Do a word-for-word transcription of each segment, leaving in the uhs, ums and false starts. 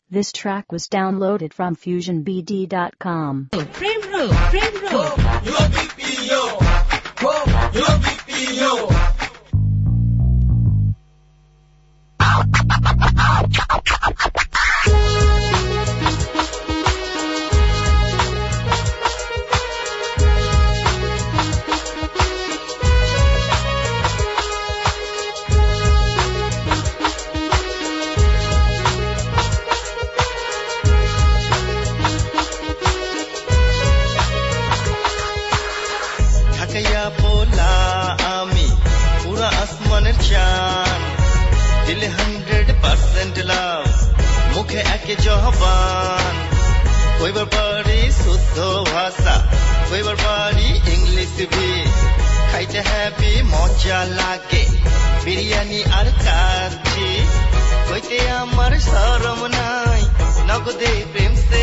This track was downloaded from fusion b d dot com. Prem Roll, Prem Roll. Yo B P yo. Yo B P yo. दिल hundred percent love मुखे एके जहबान कोई बार पढ़ी शुद्ध भाषा कोई बार पढ़ी इंग्लिश भी खाइते हैप्पी मजा लागे बिरियानी আর কাচ্ছি কইতে আমার শরম নাই নগদে প্রেম সে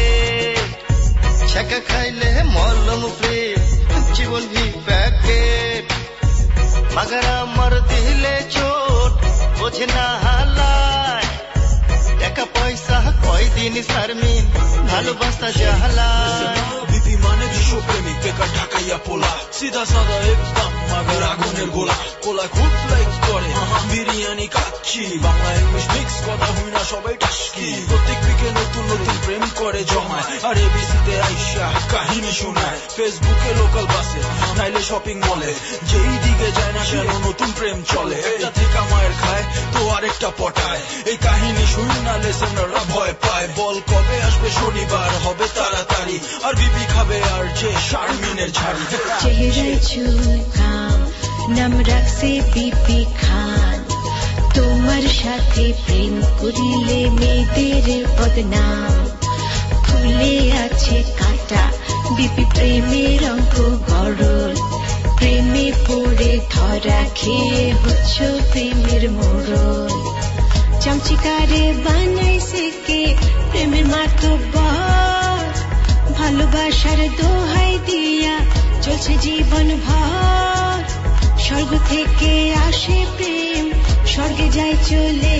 ছকা খাইলে মলম প্রেম জীবন ভি প্যাকেট मगर আমার দিলে চোট বোঝে না হালায় টাকা পয়সা কয়দিন শারমিন ভালোবাসা জাহালায় বিপি মানে বিশ্বপ্রেমিক বেকার ঢাকাইয়া পোলা সিধা সাদা একদম মাগের আগুনের গোলা কোলা খুব লাইক করে বিরিয়ানি খাচ্ছি বাংলা ইংলিশ মিক্স কথা হই না সবাই টাস্কি প্রত্যেক উইকে নতুন নতুন প্রেম করে জমায় আর এবিসিতে আইসা কাহিনী শোনায় ফেসবুকে লোকাল বাসে নাইলে শপিং মলে যেই দিকে যায় না কেন নতুন প্রেম চলে একটা থেকে মায়ের খায় তো আরেকটা পটায় এই কাহিনী শুনি না লিসেনাররা ভয় পায় বল কবে আসবে শনিবার হবে তাড়াতাড়ি আর বিপি খাবে আর যে শারমিনের ঝাড়ি চেহারায় চুলকাম নাম রাখছে বিপি খান তোমার সাথে প্রেম করিলে মেয়েদের বদনাম ফুলে আছে কাঁটা বিপি প্রেমের অঙ্ক গরল প্রেমে পড়ে ধরা খেয়ে হচ্ছ প্রেমের মোড়ল চামচিকারে বানাইছে কে প্রেমের মাতব্বর ভালোবাসার দোহাই দিয়া চলছে জীবন ভর স্বর্গ থেকে আসে প্রেম স্বর্গে যায় চলে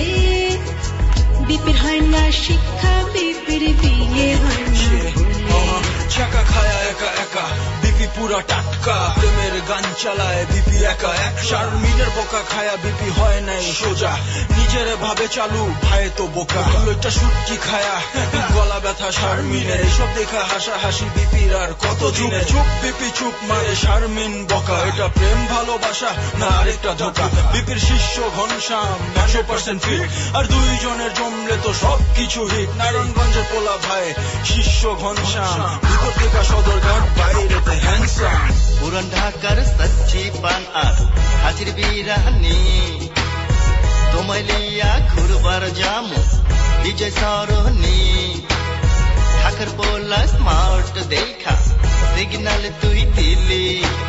বিপির হয় না শিক্ষা বিপির বিয়ে হয় না ছাকা খায়া একা একা বিপি পুরা টাটকা প্রেমের গান চালায় বিপি একা এক শারমিনের বোকা খায়া বিপি হয় নাই সোজা নিজের ভাবে চালু ভাই তো বোকা লইটা সুটকি খায়া গলা ব্যথা শারমিনের এসব দেখা হাসা হাসি বিপির আর কত দিনের চুপ বিপি চুপ মারে শারমিন বোকা এটা প্রেম ভালোবাসা না আরেকটা ধোকা বিপির শিষ্য ঘনশ্যাম একশো পার্সেন্ট ফিট আর দুইজনের জমলে তো সব কিছু হিট নারায়ণগঞ্জের পোলা ভাই শিষ্য ঘনশ্যাম ভিতর থেকে সদরঘাট বাইরেতে হ্যান্ডসাম পুরান ঢাকার সচ্চি পান আর হাজির বিরানি তোমায় লিয়া ঘুরবার যামু বিজয় সরণি ঢাকার পোলা স্মার্ট দেখা সিগন্যাল তুই দিলি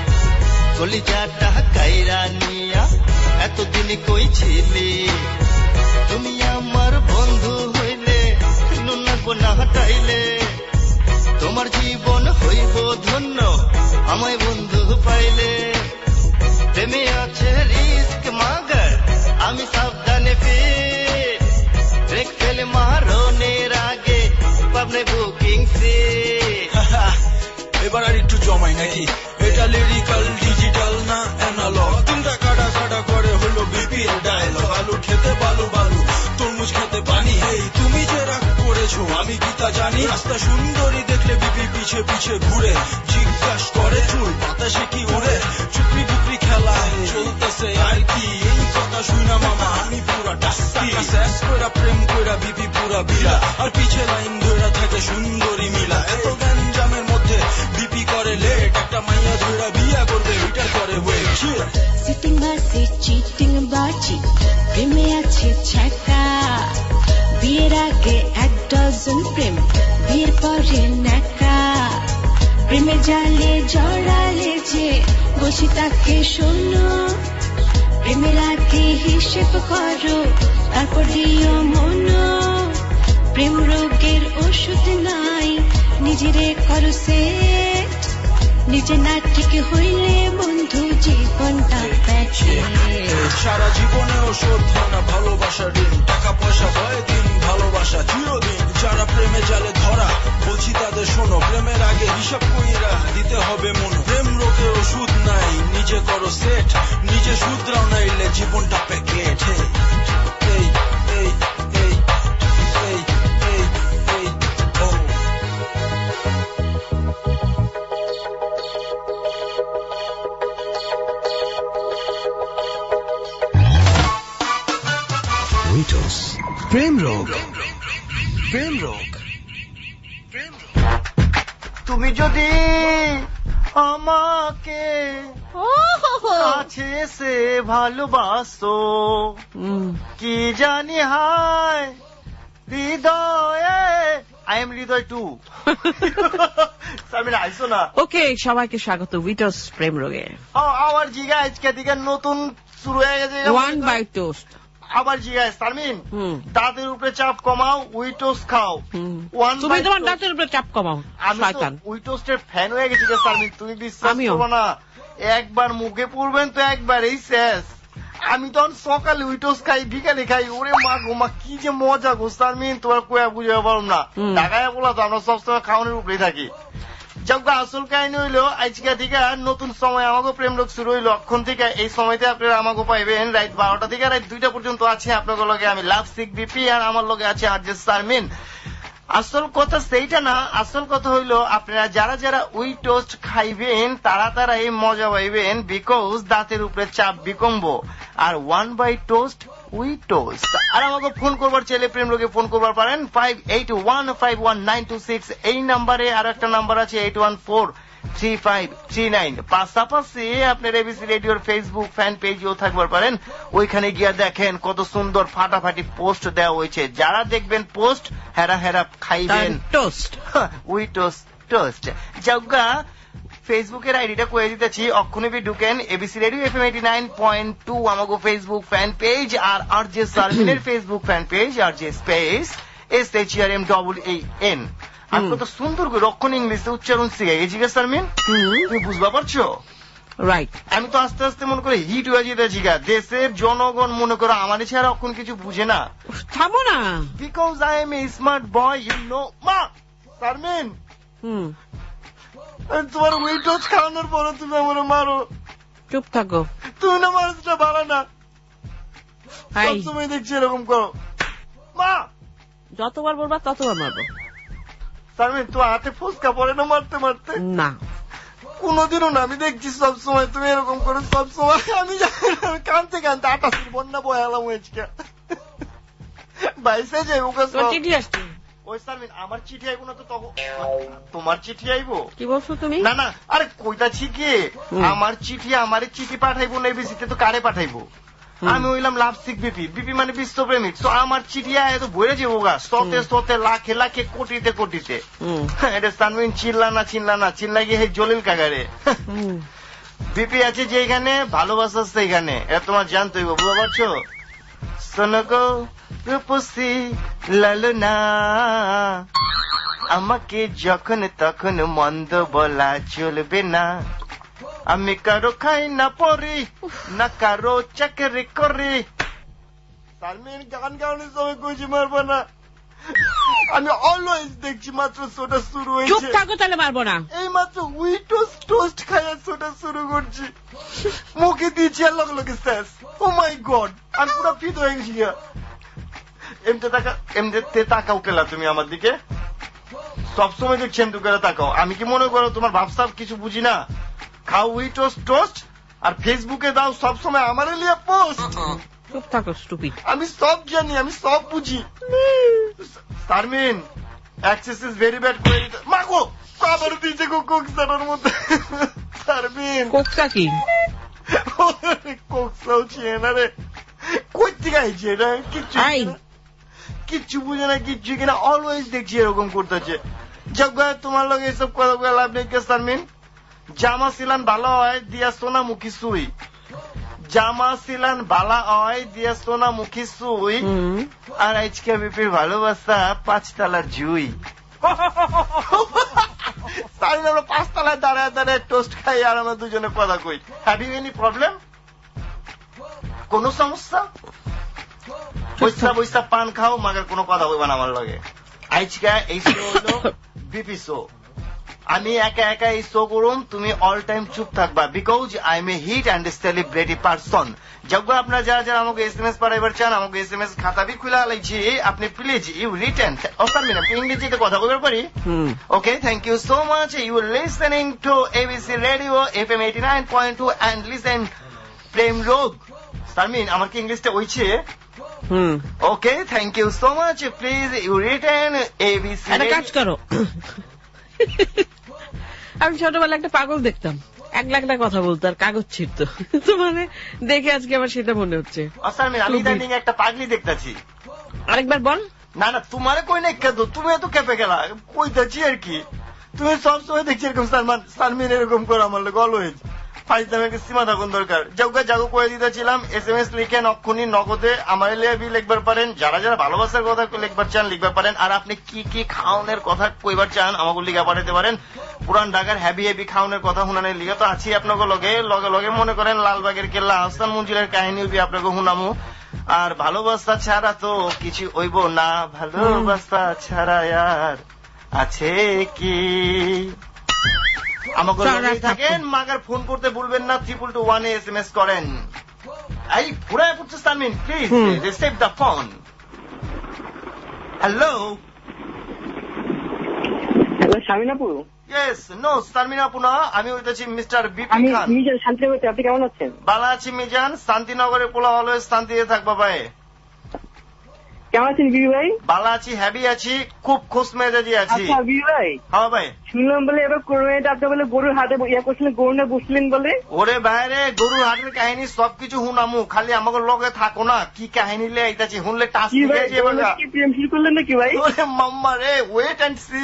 কলিজাটা কাইরা নিয়া এতদিন কই ছিলি তুমি আমার বন্ধু হইলে নুনা গোনা হটাইলে তোমার জীবন হইব ধন্য আমায় বন্ধু পাইলে প্রেমে আছে রিস্ক মাগার আমি সাবধানে ফিট ব্রেক ফেলে মারনের আগে পাবনে বুকিং সিট এবার আর একটু জমাই নাকি এটা লিরিক্যাল ডিজিটাল না অ্যানালগ তিনটা কাটা কাটা করে হলো বিপির ডায়লগ আলু খেতে বালু বালু তরমুজ খেতে পানি এই তুমি যে রাগ করেছো আমি কি তা জানি রাস্তা সুন্দরী দেখলে বিপি পিছে পিছে ঘুরে জিজ্ঞাস করে চুল বাতাসে কি উড়ে চুপড়ি বুকরি খেলা চলতেছে আর কি এই কথা শুই না মামা আমি পুরা টাস্কি শেষ কইরা প্রেম কইরা বিপি পুরা বিলা আর পিছে লাইন ধরে থাকে সুন্দরী মিলা এত গ্যাঞ্জামের মধ্যে বিপি করে লেট একটা মাইয়া ধইরা বিয়া করবে এটার করে ওয়েট সিটিং বাসে চিটিং বাজি প্রেমে আছে ছ্যাঁকা বিয়ের আগে এক ডজন প্রেম বিয়ের পরে ন্যাকা প্রেমে জালে জড়ালে যে বসি তাকে শোনো প্রেমের আগে হিসেব করো তারপর দিও মনো প্রেম রোগের ওষুধ নাই নিজেরে করো সেট নিজে না ঠিক হইলে বন্ধু জীবনটা প্যাচে সারা জীবনেও শোধ হয় না ভালোবাসার ঋণ টাকা পয়সা ভয় দিন ভালোবাসা চিরদিন যার প্রেমে জালে ধরা বলছি তাদের শোনো প্রেমের আগে হিসাব কইরা দিতে হবে মন প্রেম রোগের ওষুধ নাই নিজে করো সেট নিজে শুধরাও নাইলে জীবনটা প্যাকেট এই এই এই এই এই এই ও উইটস প্রেম রোগ প্রেম রোগ তুমি যদি আমাকে কাছে এসে ভালোবাসো কি জানি হায় হৃদয়ে আই এম হৃদয় টু আমি আইসো না। ওকে, সবাইকে স্বাগত উইটস প্রেম রোগে। আমার জিগা আজকে দিকে নতুন শুরু হয়ে গেছে ওয়ান বাই টোস্ট। আবার জিজ্ঞাসা সারমিন দাঁতের উপরে চাপ কমাও উইটোস খাও। তুমি তোমার দাঁতের উপরে চাপ কমাও। আমি উইটোস্টের ফ্যান হয়ে গেছি সারমিন, তুমি বিশ্বাস করবো না, একবার মুখে পড়বেন তো একবার এই শেষ। আমি তখন সকালে উইটোস খাই বিকালে খাই, ওরে মা গো মা কি যে মজা গো সারমিন, তোমার কোয়া বুঝে পারো না। ঢাকায় বলা তো আমরা সবসময় খাওয়ানোর উপরেই থাকি। যাক আসল কাহিনী হইলো আজকে থেকে নতুন সময় আমাকে প্রেম লোক শুরু হইলো। অক্ষণ থেকে এই সময়তে আপনারা আমাকে পাইবেন রাত বারোটা থেকে রাত দুইটা পর্যন্ত আছে আপনাদের লগে আমি লাভ সিক বিপি আর আমার লগে আছে আরজে সারমিন। আসল কথা সেইটা না, আসল কথা হইলো আপনারা যারা যারা উই টোস্ট খাইবেন তারা তারা এই মজা পাইবেন, বিকজ দাঁতের উপরে চাপ বিকম্ব। আর one bite toast we toast. আর আমাকে ফোন করবার চাইলে প্রেম লোকে ফোন করবার পারেন five eight one five one nine two six এই নাম্বারে। আর একটা নাম্বার আছে eight one four three five three nine. পাশাপাশি আপনার এবিসি রেডিওর ফেসবুক ফ্যান পেজেও থাকবার পারেন, ওইখানে গিয়ে দেখেন কত সুন্দর ফাটাফাটি পোস্ট দেওয়া হয়েছে। যারা দেখবেন পোস্ট হেরা হেরা খাইবেন টোস্ট উই টোস্ট টোস্ট। যাওগা ফেসবুকের আইডিটা কয়ে দিতেছি, অক্ষণে বি ঢুকেন ABC radio FM eighty nine point two আমাকে ফেসবুক ফ্যান পেজ, আর আর জে সারমিনের Facebook fan page R J space S H R M double A N. আর কত সুন্দর করে রক্ষণ ইংলিশে উচ্চারণ শিখে গেছি গা সারমিন, তুমি বুঝবা পারছো? রাইট। আমি তো আস্তে আস্তে মনে করে হিট হয়ে যেতেছি গা। দেশের জনগণ মনে করো আমার ছাড়া অক্ষণ কিছু বুঝে না। থামো না, because I am a smart boy you know. মা সারমিন হুম তোমার উইটোস খাওয়ানোর পরে তুমি আমার মারো। চুপ থাকো, তুমি না মানুষটা ভালো না, সবসময় দেখছি এরকম করো। মা যতবার বলবা ততবার মারবো। সারমিন তো হাতে ফুসকা পড়ে না মারতে মারতে? না কোনদিনও না, আমি দেখছি সবসময় তুমি এরকম করো সবসময়। আমি কানতে কানতে আটাশির বন্যা বয়ে এলাম হয়েছে বাইশে যাই ওকে চিঠি আসছে। ওই সারমিন আমার চিঠি আইবো না তো তখন তোমার চিঠি আইবো? কি বলছো তুমি? না না আরে কইতাছি কি, আমার চিঠি আমার চিঠি পাঠাইবো না এবিসিতে তো কারে পাঠাইবো? আমি হইলাম লাভ সিক বিপি, বিপি মানে বিশ্বপ্রেমিক। তো আমার চিঠি আয় তো বইরে যাবো গা শতে শতে লাখে লাখে কোটিতে কোটিতে। এটা সানমিন চিনলা না চিনলা না চিনলা গিয়ে জলিল কাগারে। বিপি আছে যেখানে ভালোবাসা সেইখানে, এটা তোমার জানতেই বুঝতে পারছো? শোনগো রূপসী লালনা, আমাকে যখন তখন মন্দ বলা চলবে না। আমি কারো খাই না পরি না কারো চাকরি করি। সালমিন গান গাওয়ানোর সময় কইছি মারবো না, আমি অলওয়েজ দেখছি মাত্র সোটা শুরু হয়েছে। চুপ থাকো তাহলে মারবো না। এই মাত্র উইটোস টোস্ট খাইয়া সোটা শুরু করছি, মুখে দিয়েছি আর লগে লগে শেষ। ও মাই গড, আমি পুরো ফিট হয়ে গেছি। এমতে তাকা এমতে তাকাও কেলা তুমি আমার দিকে, সবসময় দেখছি এমতে করে তাকাও। আমি কি মনে করো তোমার ভাবসাব কিছু বুঝি না? খাও উইটোস টোস্ট আর ফেসবুকে দাও সবসময় আমার লিয়ে পোস্ট। চুপ থাকো স্টুপিড। আমি সব জানি, আমি সব বুঝি। Sharmin access is very bad করে দিতে। মাগো আবার দিয়েছে গো কোকসাটার মধ্যে। সারমিন কোকসা কি? কোকসাও ছিয়ে না রে, কই থেকে আইছে এটা? কিচ্ছু কিচ্ছু বুঝে না, কিচ্ছু কিনা অলওয়েজ দেখছি এরকম করতেছে। যাক তোমার লগে এসব কথা বলে লাভ নেই। সারমিন জামা সিলান ভালো হয় দিয়া সোনা মুখী সুই, জামা সিলান বালা হয় দিয়া সোনা মুখী সুই, আর আজকে বিপির ভালোবাসা পাঁচতলার জুই। তাই আমরা পাঁচতলায় দাঁড়ায় দাঁড়ায় টোস্ট খাই আর আমরা দুজনে কথা কই। Have you any problem? কোন সমস্যা? বৈশা বৈশা পান খাও মাগার কোনো কথা কইবা না আমার লগে। আজকে এই শো হলো বিপি শো। আমি একা একা এই শো করুম, তুমি অল টাইম চুপ থাকবা, because I am a hit and celebrity person. যখন আপনারা যারা যারা আমাকে এস এম এস পাঠাইবার চান, আমাকে এস এম এস খাতা বি খুলে আলাইছি, আপনি প্লিজ ইউ রিটেন অসামিন ইংরেজিতে কথা বলতে পারি। Okay, thank you so much. You listening to ABC radio F M eighty nine point two and listen Prem Rog. Sharmin, আমার কি ইংলিশটা ওইছে? Okay, thank you so much. Please you retain ABC. একটা কাজ করো, আমি ছোটবেলায় একটা পাগল দেখতাম, এক লাখ টাকা কথা বলতো আর কাগজ ছিড়তো, তো মানে দেখে আজকে আমার সেটা মনে হচ্ছে। আমি ইদানিং একটা পাগলি দেখতেছি। আরেকবার বল। না না, তোমারে কই না কেন, তুমি এত কেঁপে গেলা, কইতেছি আর কি। তুমি সবসময় দেখছি এরকম সালমান সালমিন এরকম করে আমার লোক অলওয়েজ ফাইজলামের সীমা থাকুন দরকার। যাওগা জাগো করে দিতেছিলাম, এস এম এস লিখেন অক্ষুনি নগদে আমার লিবি লিখবার পারেন, যারা যারা ভালোবাসার কথা লিখবার চান লিখবার পারেন, আর আপনি কি কি খাওয়ানোর কথা কইবার চান আমাকে লিখা পাঠাতে পারেন। পুরান ঢাকার হ্যাভি হ্যাভি খাওয়ানোর কথা শুনানোর লিখা তো আছি আপনাকে লগে লগে লগে মনে করেন লালবাগের কেল্লা আহসান মঞ্জিলের কাহিনী আপনাকে শুনামু। আর ভালোবাসা ছাড়া তো কিছু হইব না, ভালোবাসা ছাড়া আর আছে কি। আমাকে থাকেন, মাগার ফোন করতে ভুলবেন না, ট্রিপল টু ওয়ানে এস এম এস করেন। এই ঘুরায় পড়ছে Salmin, please receive the phone. Hello hello Shamin আপু। ইয়েস, নো সালমিন আপু না, আমি হইতেছি মিস্টার বিপি খান। আমি মিজান শান্তিনগর, আপনি কেমন আছেন? ভালো আছি মিজান, শান্তিনগরের পোলা অলওয়েজ শান্তিতে থাকবা ভাই। কেমন আছেন বিবি ভাই? ভালো আছি, হ্যাপি আছি, খুব খুশ মেজাজি আছি। আচ্ছা বিবি ভাই। হ্যাঁ ভাই, শুনলাম বলে এবার কোরবানিতে আপনি বলে গরুর হাটে ইয়া করছিলেন, গরু না বসলেন বলে। ওরে বাইরে গরুর হাটের কাহিনী সবকিছু হুনামু, খালি আমাকে লগে থাকো না, কি কাহিনী লে আইতাছি শুনলে টাচ লিখে যাবে। কি প্রেম শুরু করলেন নাকি ভাই? ওরে মাম্মা রে, ওয়েট এন্ড সি।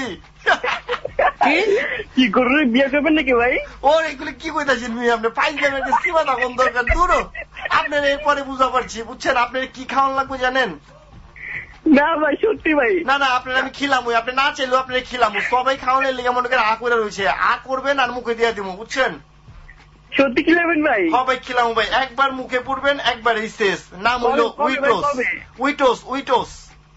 কি গরুর বিয়ে করবেন নাকি ভাই? ওর এগুলো কি কইতাছেন আপনি? ফাইন যাবেন সীমা তখন দরকার দূর, আপনার এরপরে বুঝা পারছি, বুঝছেন? আপনার কি খাওয়ান লাগবে জানেন? না ভাই সত্যি ভাই। না না, আপনার আমি খিলামু, আপনি না চাইলেও আপনার খিলামু, সবাই খাওয়ানোর লিগে মনে করেন আ করে রয়েছে, আ করবেন আর মুখে দিয়ে দিব, বুঝছেন? সত্যি খিলাবেন ভাই? সবাই খিলামু ভাই, একবার মুখে পড়বেন একবার এই শেষ। নাম হলো উইটোস। উইটোস উইটোস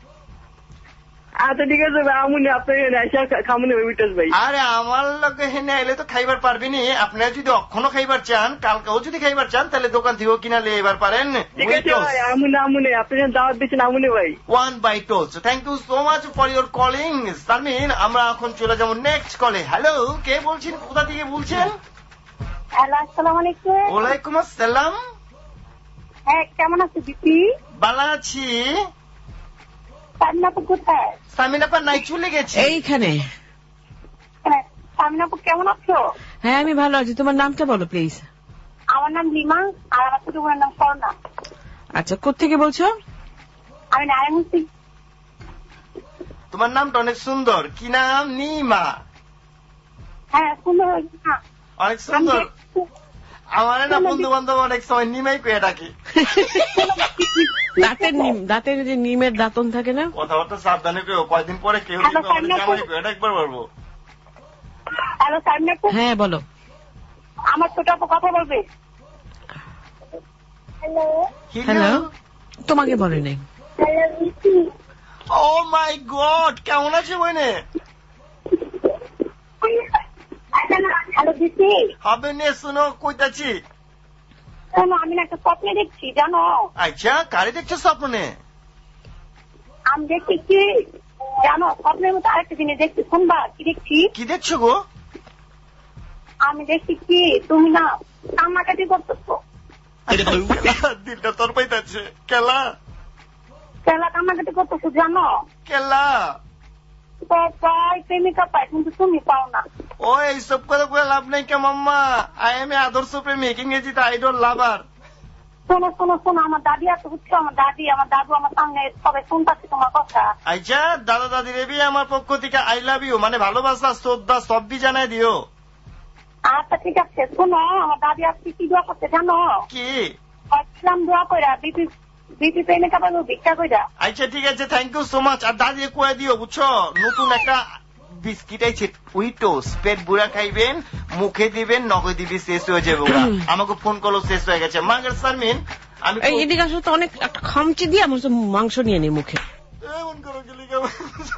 আচ্ছা ঠিক আছে ভাই, আমুনি আপনার খামুনি উইটোস ভাই। আরে আমার লোকে হেনে আইলে তো খাইবার পারবিনি, আপনারা যদি অক্ষণও খাইবার চান, কালকেও যদি খাইবার চান, তাহলে দোকান থেকেও কিনা লিয়ে এবার পারেন। ঠিক আছে ভাই, আমুনি আমুনি আপনার দাওয়াত দিচ্ছেন আমুনি ভাই। One bite toast. Thank you so much for your calling Salmin. আমরা এখন চলে যাবো নেক্সট কলে। হ্যালো, কে বলছেন, কোথা থেকে বলছেন? হ্যালো, আসসালামু আলাইকুম। ওয়ালাইকুম আসসালাম। হ্যাঁ, কেমন আছো দিদি? ভালো আছি। সামিনাপু কোথায়? সামিনাপা নাই, চলে গেছে এইখানে। সামিনাপু কেমন আছো? হ্যাঁ আমি ভালো আছি, তোমার নামটা বলো প্লিজ। আমার নাম লিমা, আর আমার ছোট বোনের নাম স্বর্ণা। আচ্ছা, কোথেকে বলছো? আমি নারায়ণগঞ্জ। তোমার নামটা অনেক সুন্দর, কি নাম? নিমা। হ্যাঁ সুন্দর, অনেক সুন্দর। আমার না বন্ধু বান্ধব অনেক সময় নিমাই কয়ে ডাকি। দাঁতের নিম, দাঁতের যে নিমের দাঁতন থাকে না, কথাবার্তা সাবধানে কেউ, কয়দিন পরে কেউ একবার বলবো। হ্যালো সামিনাপু। হ্যাঁ বলো। আমার ছোট আপু কথা বলবে। হ্যালো হ্যালো, তোমাকে বলে নাই। ও মাই গড, কেমন আছে বইনে? হ্যালো দিদি। হবে নে, শুনো কইতাছি। আমি না একটা স্বপ্নে দেখছি জানো। আচ্ছা, কারে দেখছো স্বপ্নে? আমি দেখছি কি জানো, স্বপ্নের মতো আরেকটা জিনিস দেখছি, শুনবা কি দেখছি? কি দেখছো গো? আমি দেখছি কি তুমি না কান্নাকাটি করতেছো। দিলটা তোর পাইতাছে। কেলা কেলা কান্নাকাটি করতেছো জানো? কেলা পাই প্রেমিকা পায়, কিন্তু তুমি পাও না। ও এইসব কথা করে লাভ নেই কে মাম্মা, আই এম এ আদর্শ প্রেমিক, ইংরেজিতে আই ডোন্ট লাভার। শোনো শোনো শোনো, আমার দাদি আছে বুঝছো, আমার দাদি আমার দাদু আমার সামনে সবাই শুনতেছে তোমার কথা। আচ্ছা, দাদা দাদি রেবি আমার পক্ষ থেকে আই লাভ ইউ, মানে ভালোবাসা শ্রদ্ধা সবই জানাই দিও। আচ্ছা ঠিক আছে, শোনো আমার দাদি আজকে কি দোয়া করতে জানো? কি? ইসলাম দোয়া কইরা বিপি বিপি প্রেমিকা পাবো ভিক্ষা কইরা। আচ্ছা ঠিক আছে, থ্যাংক ইউ সো মাচ। আর দাদি কয়ে দিও বুঝছো, নতুন একটা বিস্কিট আইছে উইটোস, পেট বুড়া খাইবেন, মুখে দিবেন, নগদ দিবি, শেষ হয়ে যাবে। আমাকে ফোন করলো, শেষ হয়ে গেছে। মাগের সারমিন আমি এদিকে আসলে তো অনেক একটা খামচি দিয়ে আমার মাংস নিয়ে নি মুখে। এমন করো গেলি কেমন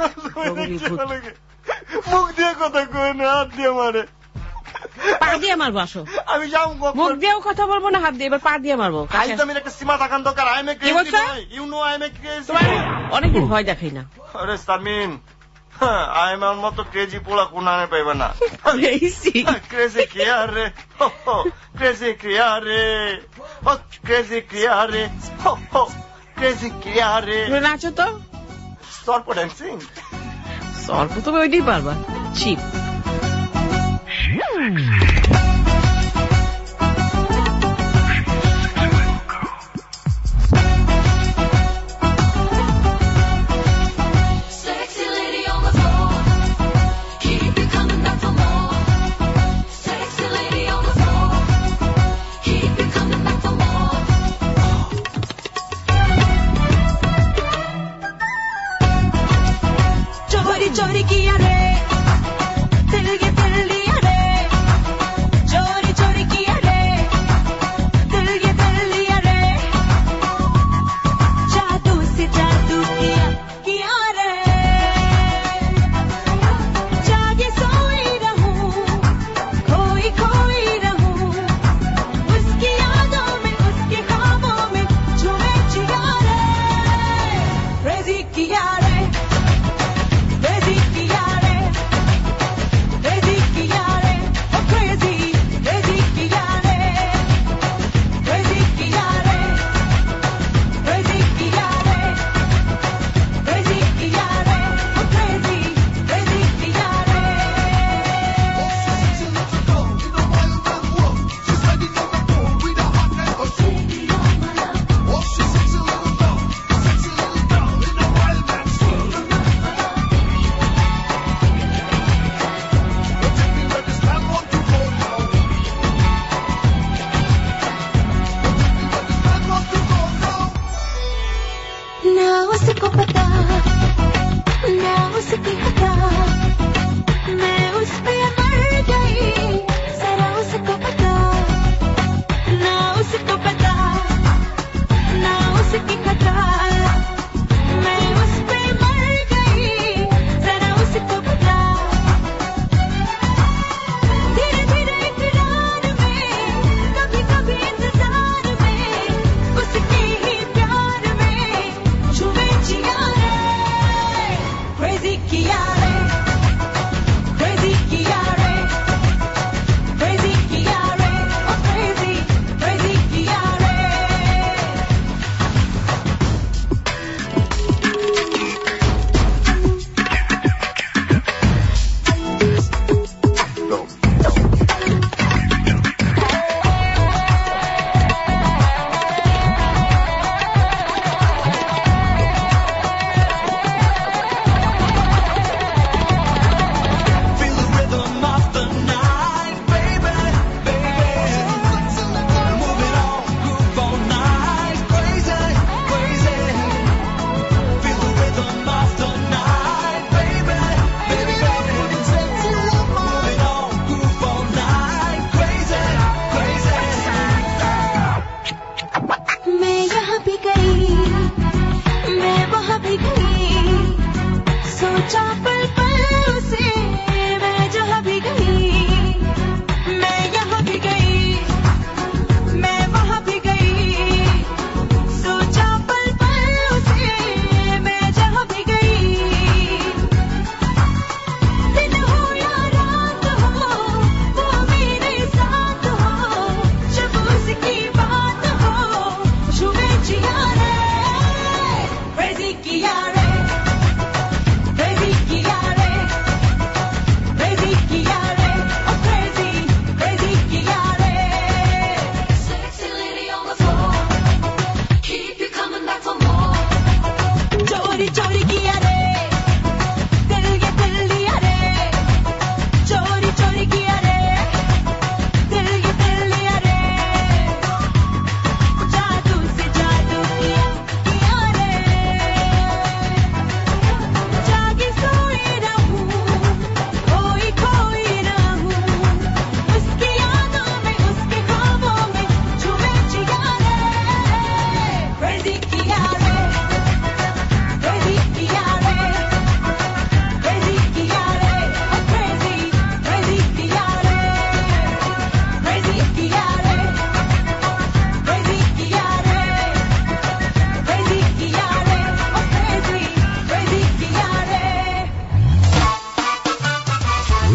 মুখ দিয়ে কথা কই না হাত দিয়ে মারে পা দিয়ে মারবো আসো আমি যাও মুখ দিয়েও কথা বলবো না হাত দিয়ে এবার পা দিয়ে মারবো আইতামের একটা সীমা থাকান দরকার I am a crazy boy you know I am a crazy অনেকদিন ভয় দেখাই না আরে সামিন আই এম মতো ক্রেজি পোলা কোনানে পাইবে না ক্রেজি ক্রিয়ারে ক্রেজি ক্রিয়ারে ক্রেজি ক্রিয়ারে ক্রেজি ক্রিয়ারে নাচো তো সর্প ড্যান্সিং সর্প তুমি ওইটাই পারবা চিপ चोरी किया रे दिल ये दिल लिया रे चोरी चोरी किया रे दिल ये दिल लिया रे जादू से जादू किया किया रे जागे सोई रहूं खोई खोई रहूं उसकी यादों में उसके ख्वाबों में झूमे जिया रे क्रेजी किया रे Crazy किया रे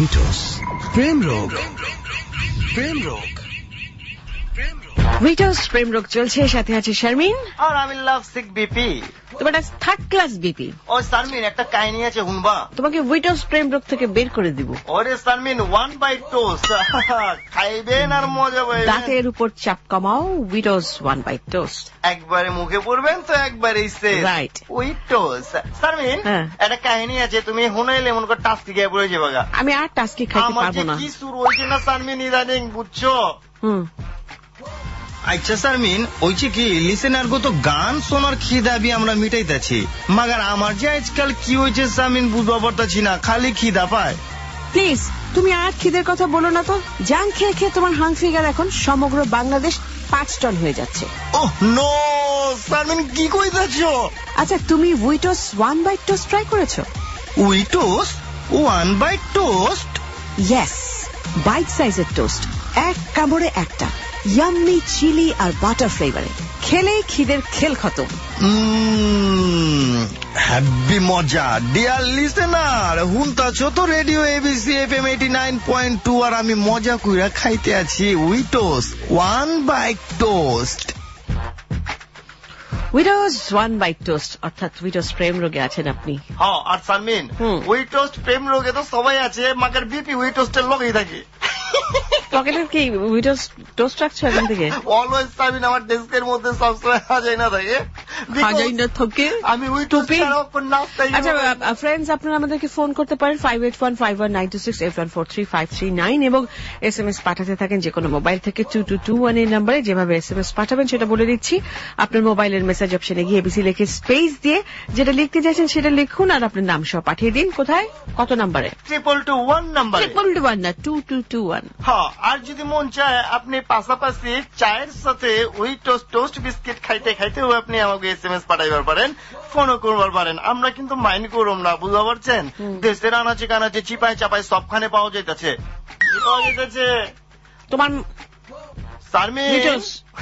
উইটোস প্রেম রোগ প্রেম রোগ উইটোস প্রেম রোগ চলছে, সাথে আছে শারমিন আর আমি লাভ সিক বিপি। তোমার third class B. P Sharmin, একটা কাহিনী আছে হুনবা। তোমাকে উইটোস প্রেম রোগ থেকে বের করে দিব। ওরে শারমিন, ওয়ান বাইট টোস্ট খাইবেন আর মজা পাইবেন। দাঁতের উপর চাপ কমাও, উইটোস ওয়ান বাইট টোস্ট। একবারে মুখে পড়বেন তো একবারেই শেষ। রাইট, উইটোস। শারমিন, একটা কাহিনী আছে, তুমি হুনাইলে মনে কর টাস্কি গিয়ে পড়ে যাবে। আমি আর টাস্কি খাইতে পারবো না। কি শুরু হয়েছে না শারমিন ইদানিং, বুঝছো? হুম। আচ্ছা শারমিন, ওইছে কি লিসেনার গো তো গান শোনার খিদা বি আমরা মিটাইতেছি, মাগার আমার যে আজকাল কি হয়েছে শারমিন বুঝবা পারতাছি না, খালি খিদা পায়। প্লিজ তুমি আর খিদের কথা বলো না তো। জাং খেয়ে খেয়ে তোমার হাং ফিগার এখন সমগ্র বাংলাদেশ পাঁচ টন হয়ে যাচ্ছে। ওহ নো শারমিন, কি কইতাছো? আচ্ছা, তুমি উইটোস ওয়ান বাইট টোস্ট ট্রাই করেছো? উইটোস one bite toast? Yes, bite সাইজের টোস্ট, এক কামড়ে একটা, ইয়াম্মি চিলি আর বাটার ফ্লেভারে, খেলেই খিদের খেল খতম। হ্যাপি মজা। ডিয়ার লিসেনার, হুনতাছো তো radio ABC FM eighty nine point two, আর আমি মজা কইরা খাইতে আছি উইটোস one bite toast. Wetos one bite toast, অর্থাৎ উইটোস প্রেম রোগে আছেন আপনি। হ্যাঁ, আর শারমিন, উইটোস প্রেম রোগে তো সবাই আছে, মাকার বিপি উইটোস্টের লগেই থাকে। পকেটের কি উইটোস টোস্ট রাখছো এখান থেকে? অলওয়েজ শারমিন আমার ডেস্কের মধ্যে সবসময় হাজাই না থাকে, হাজাই না থাকে। আমি উইটোস ছাড়াও কোন নাস্তাই। আচ্ছা ফ্রেন্ডস, আপনারা আমাদেরকে ফোন করতে পারেন five eight one five one nine two six eight one four three five three nine এবং এস এম এস পাঠাতে থাকেন যে কোনো মোবাইল থেকে টু টু টু ওয়ান এই নাম্বারে। যেভাবে এস এম এস পাঠাবেন সেটা বলে দিচ্ছি। আপনার মোবাইলের মেসেজ অপশনে গিয়ে এবিসি লিখে স্পেস দিয়ে যেটা লিখতে চাইছেন সেটা লিখুন, আর আপনার নাম সহ পাঠিয়ে দিন। কোথায়, কত নাম্বারে? ট্রিপল টু ওয়ান নাম্বারে। ট্রিপল টু ওয়ান না, টু টু টু ওয়ান। হ্যাঁ, আর যদি মন চায় আপনি পাশাপাশি চায়ের সাথে উইটোস টোস্ট বিস্কিট খাইতে খাইতেও আপনি আমাকে এস এম এস পাঠাইবার পারেন, ফোনও করবার পারেন। আমরা কিন্তু মাইন্ড করব না, বুঝতে পারছেন? দেশের আনাচে কানাচে চিপায় চাপায় সবখানে পাওয়া যাইতেছে, পাওয়া যাইতেছে তোমার শারমিন।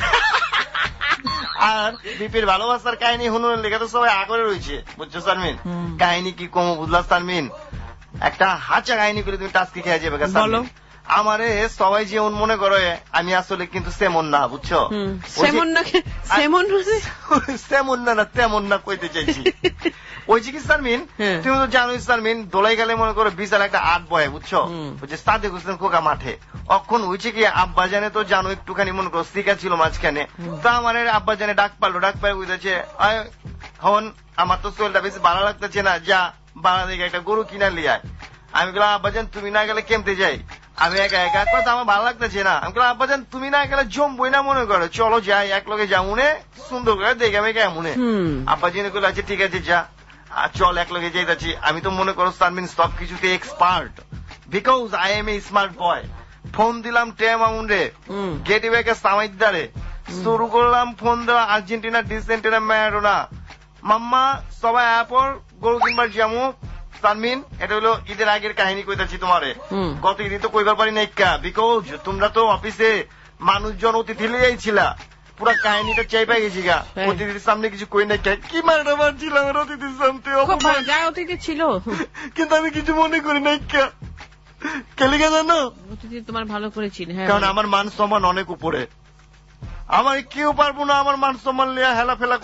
আর বিপির ভালোবাসার কাহিনী হুনুনের লেখা তো সবাই আগরে রয়েছে, বুঝছো শারমিন? কাহিনী কি কম বুঝলা শারমিন? একটা হাঁচা কাহিনী করে তুমি টাস্কি খেয়ে যাবে। বলো। আমারে সবাই যেমন মনে করে, আমি আসলে কিন্তু সেমন না, বুঝছো? সেমন না, সেমন সেমন না না তেমন না কইতে চাইছি। ওই যে কি শারমিন, তুমি তো জানোই শারমিন, দোলাই গেলে মনে করো বিশাল একটা আট বয়, বুঝছো? ওই যে সাদেক হোসেন খোকা মাঠে, অখন হয়েছে কি আব্বা জানে তো জানো একটুখানি মনে করো শিকা ছিল মাঝখানে, তো আমার আব্বা জানে ডাক পারলো, ডাক পায় বুঝেছে হন আমার তো শরীরটা বেশি ভালো লাগতেছে না, যা বাংলা দিকে একটা গরু কিনা লিয়ায়। আমি বললাম আব্বাজান তুমি না গেলে কেমতে যাই, আমি একা একা কথা আমার ভালো লাগতেছে না। আমি বললাম আব্বাজান তুমি না গেলে জমবই না, মনে করো চলো যাই এক লগে যা মনে সুন্দর করে দেখে আমি কেমন। আব্বাজিনে বলে আচ্ছা ঠিক আছে যা, চল এক লগে যাইতেছি। আমি তো মনে করো শারমিন সব কিছুতে expert, because I am a smart boy. Phone দিলাম টেম আমুন্ডে গেটি ব্যাগে সামাইদারে, শুরু করলাম ফোন দেওয়া আর্জেন্টিনা ডিসেন্টিনা ম্যারাডোনা, মাম্মা সবাই অ্যাপর গরু কিনবার জামু। শারমিন, এটা হলো ঈদের আগের কাহিনী কইতাছি তোমারে, গত ঈদে তো কইবার পারি নাই, বিকজ তোমরা তো অফিসে মানুষজন অতিথি লিয়েছিলা, পুরা কাহিনীটা চাই পাই গেছি গা। অতিথির সামনে কিছু কই নাই, কি মারটা মারছিলাম অতিথির সামনে, অতিথি ছিল কিন্তু আমি কিছু মনে করি নাই। কেলিকা জানো, অতিথি তোমার ভালো করেছিল, কারণ আমার মান সম্মান অনেক উপরে, আমার কেউ পারবো না আমার মান সম্মান লিয়া হেলা ফেলা।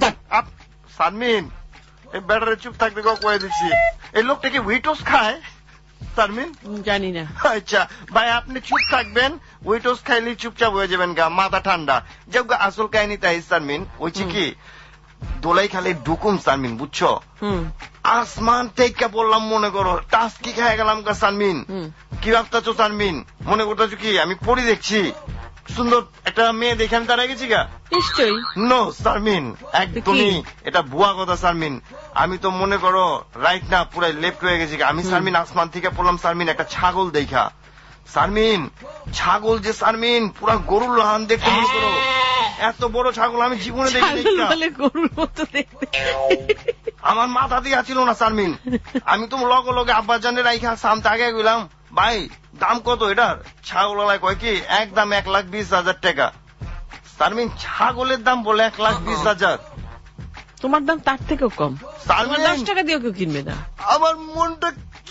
শারমিন, এই ব্যাটারে চুপ থাকতে কয়ে দিচ্ছি। এই লোকটা কি উইটোস খায় শারমিন? জানি না। আচ্ছা ভাই, আপনি চুপ থাকবেন, উইটোস খাইলে চুপচাপ হয়ে যাবেন গা, মাথা ঠান্ডা। যাক আসল কাহিনী তাই শারমিন, ওইছে কি দোলাই খালি ডুকুম শারমিন, বুঝছো? আসমান থেকে বললাম মনে করো টাস্কি খেয়ে গেলাম গা শারমিন। কি ভাবতেছো শারমিন? মনে করতেছো কি আমি পড়ি দেখছি সুন্দর একটা মেয়ে দেখে আমি তারা গেছি গা? নিশ্চয়ই নো শারমিন, একদমই এটা ভুয়া কথা শারমিন। আমি তো মনে করো রাইট না পুরাই লেফট হয়ে গেছি। আমি শারমিন আসমান থেকে পড়লাম শারমিন একটা ছাগল দেখা। শারমিন ছাগল যে শারমিন পুরা গরুর লাহান দেখতে, মনে করো এত বড় ছাগল আমি জীবনে দেখি। গরুর মতো দেখতে আমার মাথা দিয়ে ছিল না শারমিন। আমি তো লগে লগে আব্বা জানে রাইখা সামনে আগে গেলাম, ভাই দাম কত এটার? ছাগলায় কয় কি একদম এক লাখ বিশ হাজার টাকা। শারমিন ছাগলের দাম বলে এক লাখ বিশ হাজার, তোমার দাম তার থেকেও কম। দশ টাকা দিয়েও কেউ কিনবে না। আমার মনটা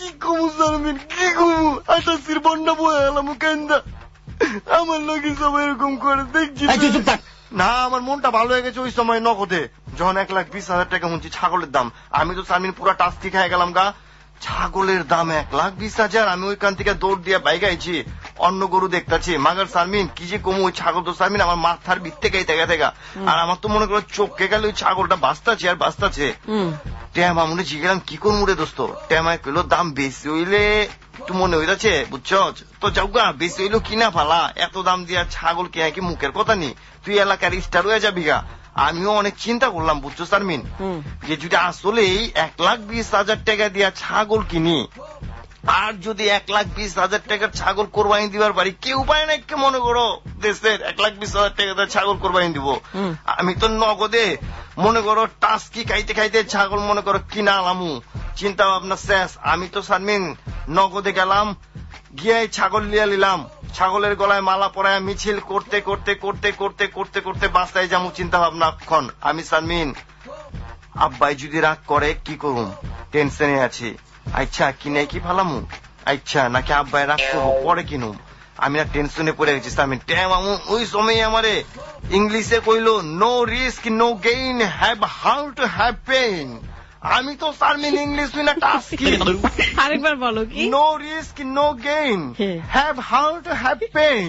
কি কমু সারমিন কি কমু আটা সির বন্যা বয়ে এলাম কেন্দা আমার লোকে সব এরকম করে দেখছি না আমার মনটা ভালো হয়ে গেছে ওই সময় নগদে যখন এক লাখ বিশ হাজার টাকা শুনছি ছাগলের দাম আমি তো সারমিন পুরা টাস্কি খাই গেলাম গা ছাগলের দাম এক লাখ বিশ হাজার আমি ওইখান থেকে দৌড় দিয়ে বাইক আইছি অন্য গরু দেখতেছি মাগার সারমিন কি যে কমু ওই ছাগল তো সারমিন আমার মাথার ভিত্তে গাইতে গেতে গা আর আমার তো মনে করো চোখে গেলে ওই ছাগলটা বাঁচতাছে আর বাঁচতাছে ট্যাম আমনে জিগেলাম কি করবো রে দোস্ত ট্যামায় কইলো দাম বেশি হইলে একটু মনে হইতাছে বুঝছ তো যাওগা বেশি হইলো কিনা ফালা এত দাম দিয়া ছাগল কে কি মুখের কথা নি তুই এলাকার স্টার হয়ে যাবি গা আমিও অনেক চিন্তা করলাম বুঝছো সারমিন যে যদি আসলেই এক লাখ বিশ হাজার টাকা দিয়া ছাগল কিনি আর যদি এক লাখ বিশ হাজার টাকার ছাগল কোরবানি দিবার পারি কি উপায় নাই কে মনে করো দেশের এক লাখ বিশ হাজার টাকা দিয়ে ছাগল কোরবানি দিব আমি তো নগদে মনে করো টাস্কি খাইতে খাইতে ছাগল মনে করো কিনা আলামু চিন্তা ভাবনা শেষ আমি তো সারমিন নগদে গেলাম গিয়ে ছাগল লিয়া নিলাম ছাগলের গলায় মালা পরায় মিছিল করতে করতে করতে করতে করতে করতে বাসায় যাবো চিন্তা ভাবনা ক্ষণ আমি সারমিন আব্বাই যদি রাগ করে কি করুম টেনশনে আছি আচ্ছা কিনে কি ফালামু আচ্ছা নাকি আব্বাই রাগ করবো পরে কিনুম আমি না টেনশনে পড়ে গেছি সারমিন ট্যাম আমু ওই সময় আমারে ইংলিশে কইলো no risk no gain have how to have pain আমি তো সারমিন ইংলিশ না টাস্কি আরেকবার বলো কি no risk no gain have how to have pain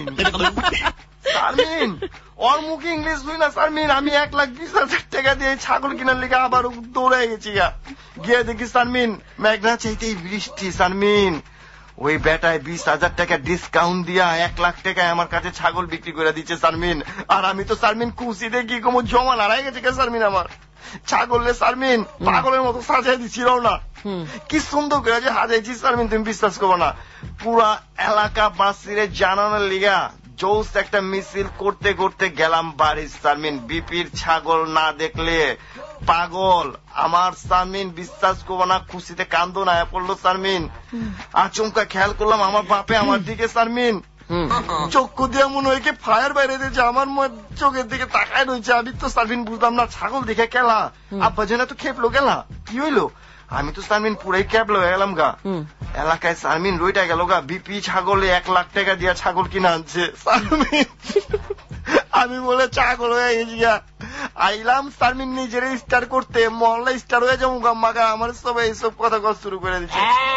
Sharmin ওর মুখে ইংলিশ হই না সারমিন আমি এক লাখ বিশ হাজার টাকা দিয়ে ছাগল কিনার লেগে আবার দৌড়ে গেছি গা গিয়ে দেখি সারমিন মেঘনা চাইতেই বৃষ্টি সারমিন ওই বেটায় বিশ হাজার টাকা ডিসকাউন্ট দিয়া এক লাখ টাকায় আমার কাছে ছাগল বিক্রি করে দিচ্ছে সারমিন আর আমি তো সারমিন খুশি দেখি কোনো জমা লড়াই গেছে কে সারমিন আমার ছাগলে সারমিন পাগলের মতো সাজাই দিছিল না কি সুন্দর করে যে হাজাইছি সারমিন তুমি বিশ্বাস করবো না পুরা এলাকা বাসিরে জানানোর লিগা জোস একটা মিছিল করতে করতে গেলাম বাড়ির সারমিন বিপির ছাগল না দেখলে পাগল আমার সারমিন বিশ্বাস করবো না খুশিতে কান্দো না পড়লো সারমিন আচমকা খেয়াল করলাম আমার বাপে আমার দিকে সারমিন চক্ষু দিয়ে মনে হয় ফায়ার বাইরে দিয়েছে আমার চোখের দিকে তাকায় রয়েছে আমি তো সারমিন বুঝলাম না ছাগল দেখে খেলা আব্বা যেন তো খেপলো গেলা কি হইলো আমি তো সারমিন পুরাই ক্যাবলো গেলাম গা এলাকায় সারমিন রইটা গেল গা বিপি ছাগলে এক লাখ টাকা দিয়া ছাগল কিনা আনছে সারমিন আমি বলে ছাগল হয়ে গেছি গা আইলাম সারমিন নিজের স্টার করতে মহল্লা স্টার হয়ে যাবো গা মাগা আমার সবাই এইসব কথা কথা শুরু করে দিচ্ছে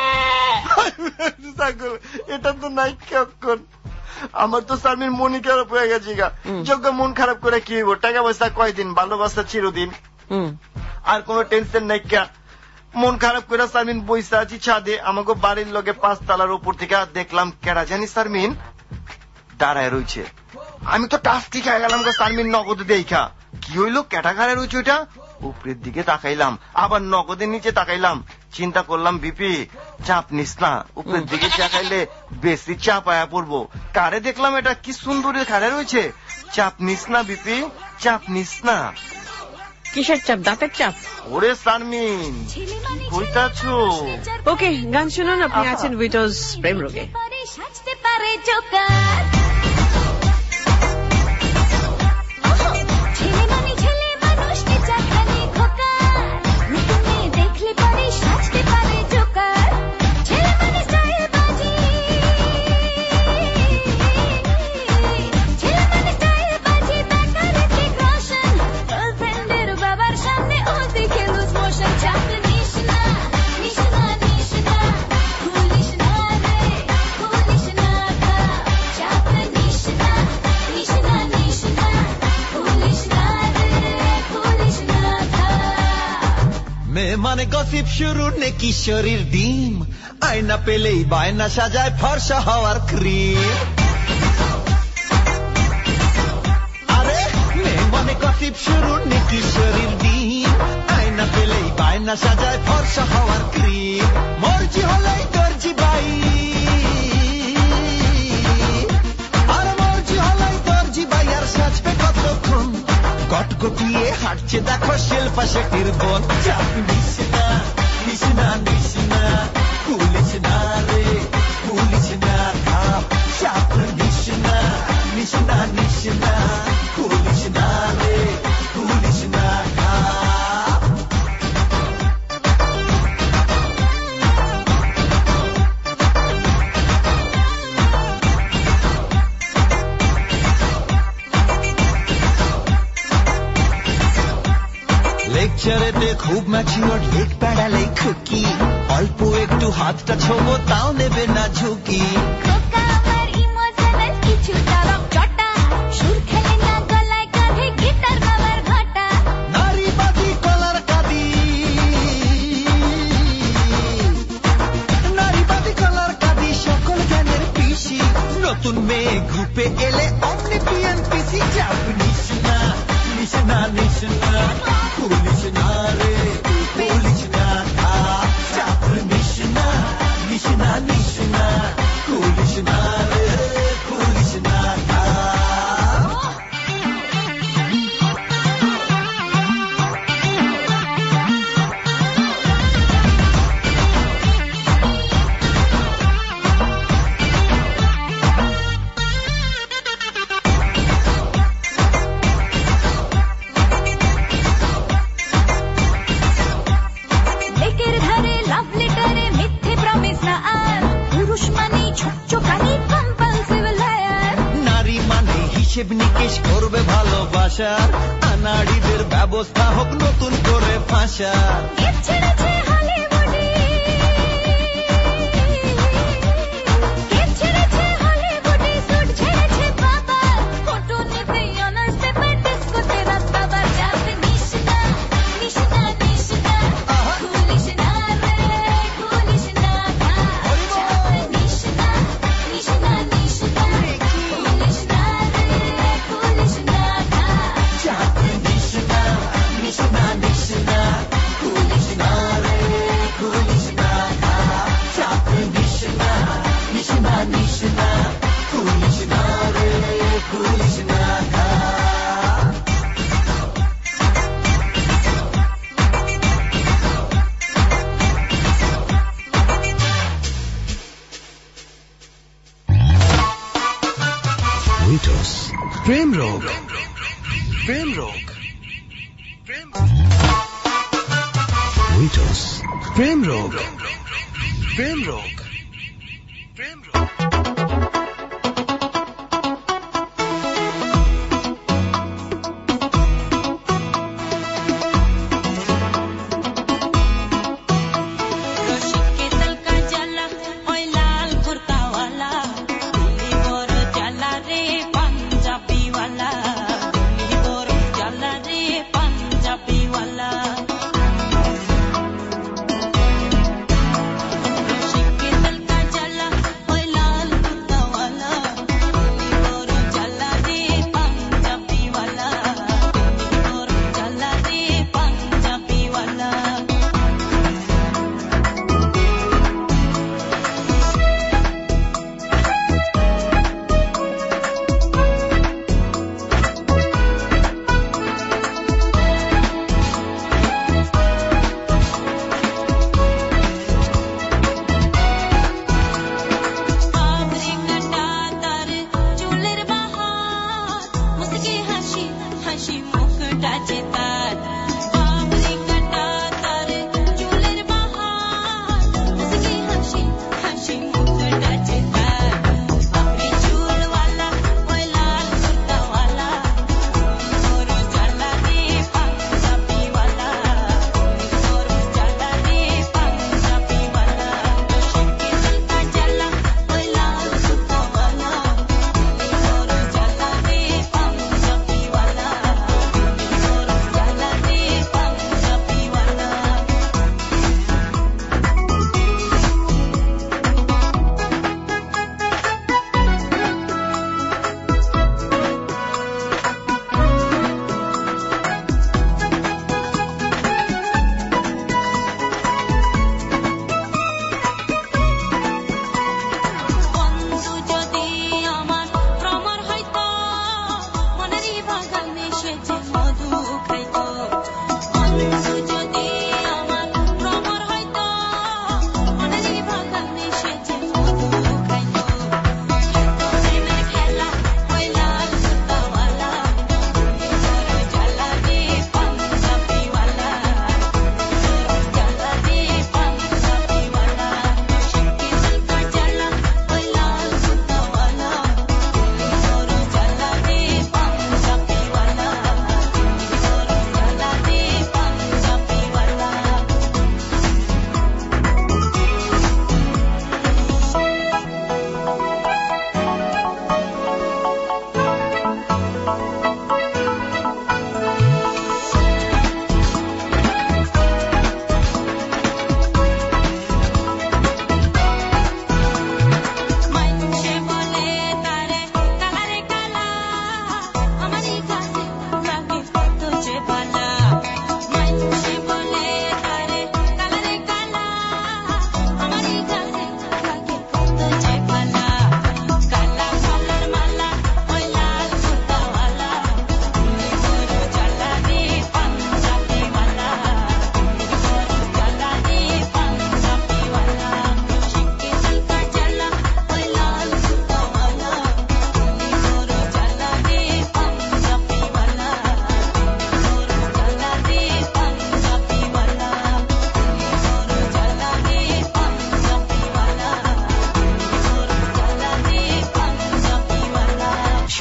ছাগল এটা তো নাই কখন আমার তো সারমিন মনই খারাপ হয়ে গেছি গা যোগ্য মন খারাপ করে কি হইব টাকা পয়সা কয়দিন ভালোবাসা চিরদিন আর কোন টেনশন নাই কা মন খারাপ করে সারমিন বইসা আছি ছাদে আমাকে বাড়ির লগে পাঁচ তালার উপর থেকে দেখলাম কেডা জানি সারমিন দাঁড়ায় রয়েছে আমি তো টাস্কি খাই গেলাম গো সারমিন নগদে দেখা কি হইলো কেটা ঘাড়ে রয়েছে ওইটা উপরের দিকে তাকাইলাম আবার নগদের নিচে তাকাইলাম চিন্তা করলাম বিপি চাপ নিস না উপরের দিকে তাকাইলে বেশি চাপ আয়া পড়বো কারে দেখলাম এটা কি সুন্দরের ঘাড়ে রয়েছে চাপ নিস না বিপি চাপ নিস না কিসের চাপ দাঁতের চাপ ওরে সারমিন কইতাছো ওকে গান শুনুন আপনি আছেন উইটোজ প্রেম রোগে সাজতে পারে জোকার ছেলে মানে ছেলে মানুষ চাখানে খোকা তুমি দেখলে পারে সাজতে পারে জোকার ছেলে মানে স্টাইল বাজি ছেলে মানে স্টাইল বাজি তাকারে ঠিক রোশন গার্লফ্রেন্ডের বাবার সামনে ও দেখে লুজ মোশন চাপলে নিস না নিস না নিস না খুলিস না রে খুলিস না কা চাপলে নিস না নিস না নিস না খুলিস না রে খুলিস না কা মেয়ে মানে গসিপ শুরু নে কিশোরীর ডিম আয়না পেলেই বায়না সাজায় ফর্সা হওয়ার ক্রিম আরে মেয়ে মানে গসিপ শুরু নে কিশোরীর ডিম আয়না পেলেই বায়না সাজায় ফর্সা হওয়ার ক্রিম মর্জি হলেই দর্জি বাই আর মর্জি হলেই দর্জি বাই আর সাজবে কতক্ষণ কটকটিয়ে হাঁটছে দেখো শিল্পা শেঠির বোন চাপ নিস না নিস না নিস না খুলিস না রে খুলিস না খাপ চাপ নিস না নিস না নিস না খুলিস না রে খুলিস না খাপ ছেলেতে খুব ম্যাচিওর লেট প্যাডালেই খুকি অল্প একটু হাতটা ছোবো তাও নেবে না ঝুঁকি খোকা আমার ইমোশনাল কিছু তরক চটা সুর খেলে না গলায় কাঁধে গিটার বাবার ঘটা নারীবাদী কলার কাঁদি নারীবাদী কলার কাঁদি সকল জ্ঞানের পিসি নতুন মেয়ে গ্রুপে এলে অমনি পিএনপিসি চাপ নিস না নিস না নিস না পুলিশ না রে পুলিশ না চাপ নিস না নিস না নিস না পুলিশ না রে পুলিশ না লেকের ধারে লাভ লেটারে মিথ্যে প্রমিস না আর পুরুষ মানে ছোকচোকানি কম্পালসিভ লায়ার নারী মানে হিসেব নিকেশ করবে ভালোবাসার আনাড়িদের ব্যবস্থা হোক নতুন করে ফাঁসা এর ছেড়েছে হলিউডে এর ছেড়েছে হলিউডে সুট ছেড়েছে বাবা ফটো নিতে অনার্স পেপার ডিস্কোতে রাত বাবার চাপ নিস না নিস না নিস না পুলিশ না রে পুলিশ না চাপ নিস না নিস না নিস না পুলিশ না রে পুলিশ না চাপ নিস না নিস না নিস না পুলিশ না রে পুলিশ না চাপ নিস না নিস না নিস না পুলিশ না রে পুলিশ না উইটোস প্রেম রোগ প্রেম রোগ উইটোস প্রেম রোগ প্রেম রোগ প্রেম রোগ রশিকে তলকা জ্বালা ওই লাল কুর্তাওয়ালা দিল্লি বড় জ্বালা রে পাঞ্জাবিওয়ালা দিল্লি বড় জ্বালা রে পাঞ্জাবিওয়ালা রশিকে তলকা জ্বালা ওই লাল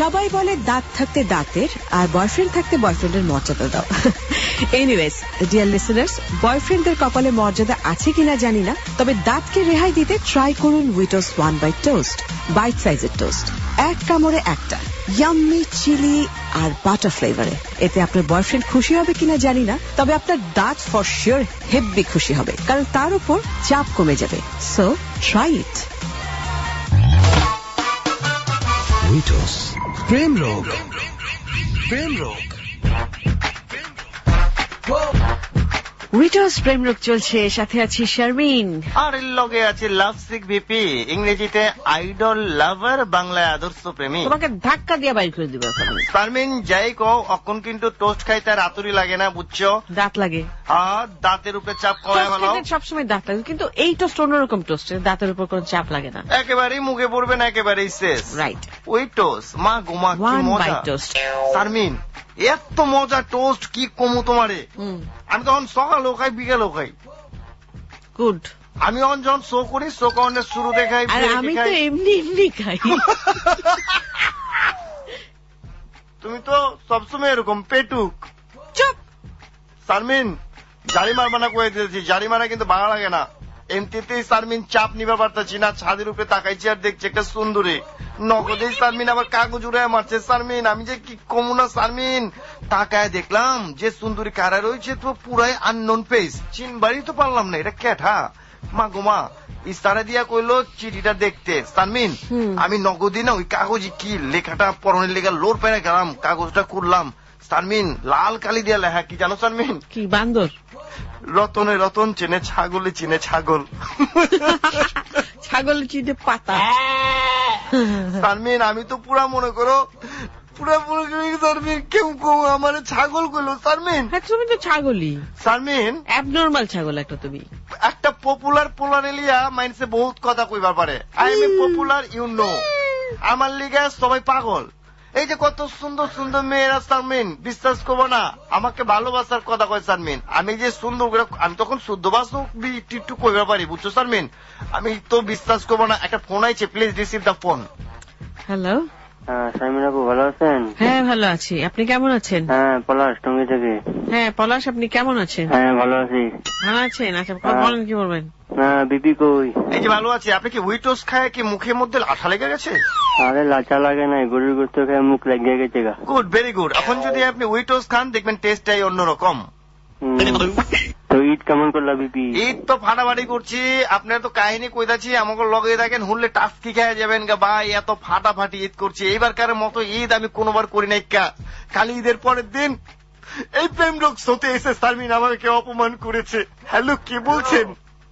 সবাই বলে দাঁত থাকতে দাঁতের আর বয়ফ্রেন্ড থাকতে বয়ফ্রেন্ডের মর্যাদা দাও। এনিওয়েজ ডিয়ার লিসেনার্স, বয়ফ্রেন্ডদের কপালে মর্যাদা আছে কিনা জানি না, তবে দাঁতকে রেহাই দিতে ট্রাই করুন Wetos one bite toast, bite সাইজের টোস্ট, এক কামড়ে একটা, ইয়াম্মি চিলি আর বাটার ফ্লেভারে। এতে আপনার বয়ফ্রেন্ড খুশি হবে কিনা জানি না, তবে আপনার দাঁত ফর শিওর হেব্বি খুশি হবে, কারণ তার উপর চাপ কমে যাবে। So try it. উইটোস প্রেম রোগ, প্রেম রোগ। উইটোস প্রেম রোগ চলছে, সাথে আছি শারমিন আর এর লগে আছে লাভ সিক ভিপি, ইংরেজিতে আইডল লাভার, বাংলায় আদর্শ প্রেমী। তোমাকে ধাক্কা দিয়ে বাইর করে দিব। শারমিন যাই কও, অখন কিন্তু টোস্ট খাইতে আর আতুরি লাগে না, বুঝছো? দাঁত লাগে, আর দাঁতের উপরে চাপ কমায় ভালো। সবসময় দাঁত লাগে, কিন্তু এই টোস্ট অন্যরকম টোস্ট, দাঁতের উপর কোনো চাপ লাগে না, একেবারেই মুখে পড়বে না, একেবারেই শেষ। রাইট। ওই টোস্ট মা গোমা কি মজা। শারমিন এত মজা টোস্ট কি কমু তোমারে। আমি তখন সকালেও খাই বিকেলেও খাই। গুড। আমি যখন যখন শো করি, শো করানোর শুরু দেখাই, আমি তো এমনি এমনি খাই। তুমি তো সবসময় এরকম পেটুক। চুপ। শারমিন জারি মারবা না কয়ে দিয়েছি, জারি মারা কিন্তু ভালো লাগে না। এমনিতেই শারমিন চাপ নিবার পারতেছি না, ছাদের উপরে তাকাইছি আর দেখছি একটা সুন্দরী, নগদেই শারমিন আবার কাগজ উড়ায় মারছে। শারমিন আমি যে কি কমু না শারমিন, তাকায় দেখলাম যে সুন্দরী কারা রয়েছে তো পুরাই আননোন ফেস, চিনবারই তো পারলাম না এটা ক্যাঠা। মা গোমা ইস্তারা দিয়া কইলো চিঠিটা দেখতে। শারমিন আমি নগদই না ওই কাগজে কি লেখাটা পরনের লেখা লোর পেরে গেলাম, কাগজটা করলাম। শারমিন লাল কালি দিয়া লেখা কি জানো শারমিন? কি? বান্দর। রতনে রতন চেনে ছাগলে চিনে ছাগল, ছাগল চিনে পাতা। শারমিন আমি তো পুরা মনে করো পুরা মনে করি শারমিন কেউ কেউ আমার ছাগল কইলো। শারমিন তুমি তো ছাগলই। শারমিন অ্যাবনর্মাল ছাগল একটা। তুমি একটা পপুলার পোলার এলিয়া মাইন্ডসে বহুত কথা কইবার পারে। I am a popular you know, আমার লিগা সবাই পাগল। এই যে কত সুন্দর সুন্দর মেয়েরা শারমিন, বিশ্বাস করবো না আমাকে ভালোবাসার কথা কয় শারমিন। আমি যে সুন্দর করে আমি তখন শুদ্ধ ভাষা একটু কইবার পারি, বুঝছো শারমিন? আমি তো বিশ্বাস করবো না। একটা ফোন আইছে, please receive the phone. Hello Sharmin আপু ভালো আছেন? হ্যাঁ ভালো আছি, আপনি কেমন আছেন? হ্যাঁ পলাশ টঙ্গী থেকে। হ্যাঁ পলাশ, আপনি কেমন আছেন? হ্যাঁ ভালো আছি। ভালো আছেন? আচ্ছা বলেন, কি বলবেন? বিপি কই? এই যে ভালো আছি। আপনি কি উইটোস খায় কি মুখের মধ্যে আঠা লেগে গেছে? আরে লাচা লাগে নাই, গরুর গোস্ত খেয়ে মুখ লেগে গেছে। Good, very good. এখন যদি আপনি উইটোস খান দেখবেন টেস্টটাই অন্যরকম। তো ঈদ কেমন করলা বিপি? ঈদ তো ফাটাফাটি করছি। আপনার তো কাহিনী কইতাছি, আমাকে লগে থাকেন, হুললে টাস্কি খেয়ে যাবেন গা ভাই। এত ফাটাফাটি ঈদ করছি, এইবারকার মতো ঈদ আমি কোনোবার করি নাই। কালী ঈদের পরের দিন এই প্রেম রোগ সতে এসে শারমিন আমাকে অপমান করেছে। হ্যালো কি বলছেন?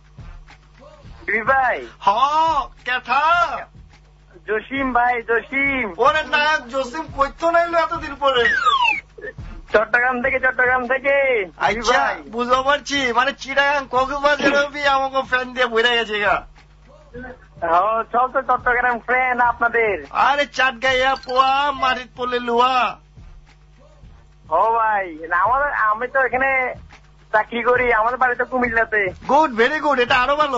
ভাই হ্যাঁ কেঠা? জসিম ভাই, জসিম। ওরে নায়ক জসিম কইতো নাইলো এতদিন পরে। চট্টগ্রাম থেকে, চট্টগ্রাম থেকে। আচ্ছা বুঝতে পারছি, মানে চিটাগাং কক্সবাজার আমাকে ফ্যান দিয়ে বইরা গেছে গা। সব তো চট্টগ্রাম ফ্যান আপনাদের। আরে চাট গাইয়া পোয়া মারিত পড়লে লুয়া। ও ভাই আমাদের, আমি তো এখানে চাকরি করি, আমাদের বাড়ি তো কুমিল্লাতে। গুড, ভেরি গুড, এটা আরো ভালো।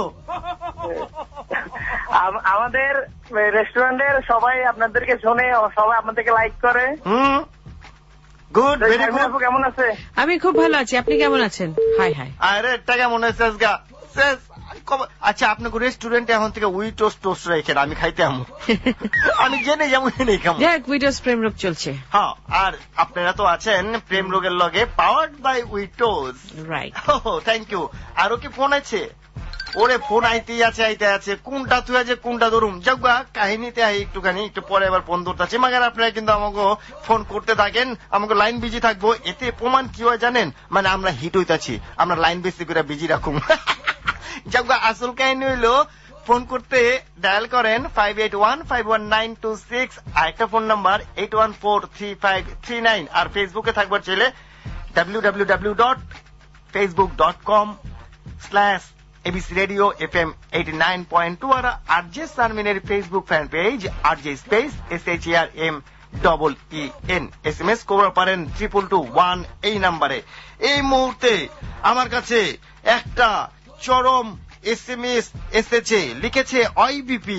আমাদের রেস্টুরেন্টের সবাই আপনাদেরকে শোনে, সবাই আপনাদেরকে লাইক করে। Hmm good, very good. কেমন আছে? আমি খুব ভালো আছি, আপনি কেমন আছেন? Hi hi. আরে এটা কেমন হয়েছে গা? আচ্ছা আপনাকে রেস্টুরেন্টে এখন থেকে উইটোস টোস্ট রেখেন, আমি খাইতে আমু। আমি জেনে যাবো এনেই খাবো। দেখ উইটোস প্রেম রোগ চলছে। হ্যাঁ, আর আপনারা তো আছেন প্রেম রোগের লগে, powered by Wetos. Right. Thank you. আরো কি ফোন আছে? ওরে ফোন আইতেই আছে আইতে আছে, কোনটা তুই আছে কোনটা ধরুম। যাক কাহিনীতে আই একটুখানি, একটু পরে আবার ফোন ধরতেছে। মাগার আপনারা কিন্তু আমাকে ফোন করতে থাকেন, আমাকে লাইন বিজি থাকবো। এতে প্রমাণ কি হয় জানেন? মানে আমরা হিট হইতাছি, আমরা লাইন বেশি করে বিজি রাখুন। যাক আসল কাহিনী হইলো, ফোন করতে ডায়াল করেন five eight one five one nine two six, আর একটা phone number eight one four three five three nine. আর ফেসবুকে থাকবার চাইলে W W W dot Facebook dot com slash ABC radio F M eighty nine point two. আর RJ শারমিনের Facebook fan page RJ space S H A R M double E N. S M S করতে পারেন triple two one এই নাম্বারে। এই মুহূর্তে আমার কাছে একটা চরম এস এম এস এসেছে, লিখেছে ওয়াইবিপি।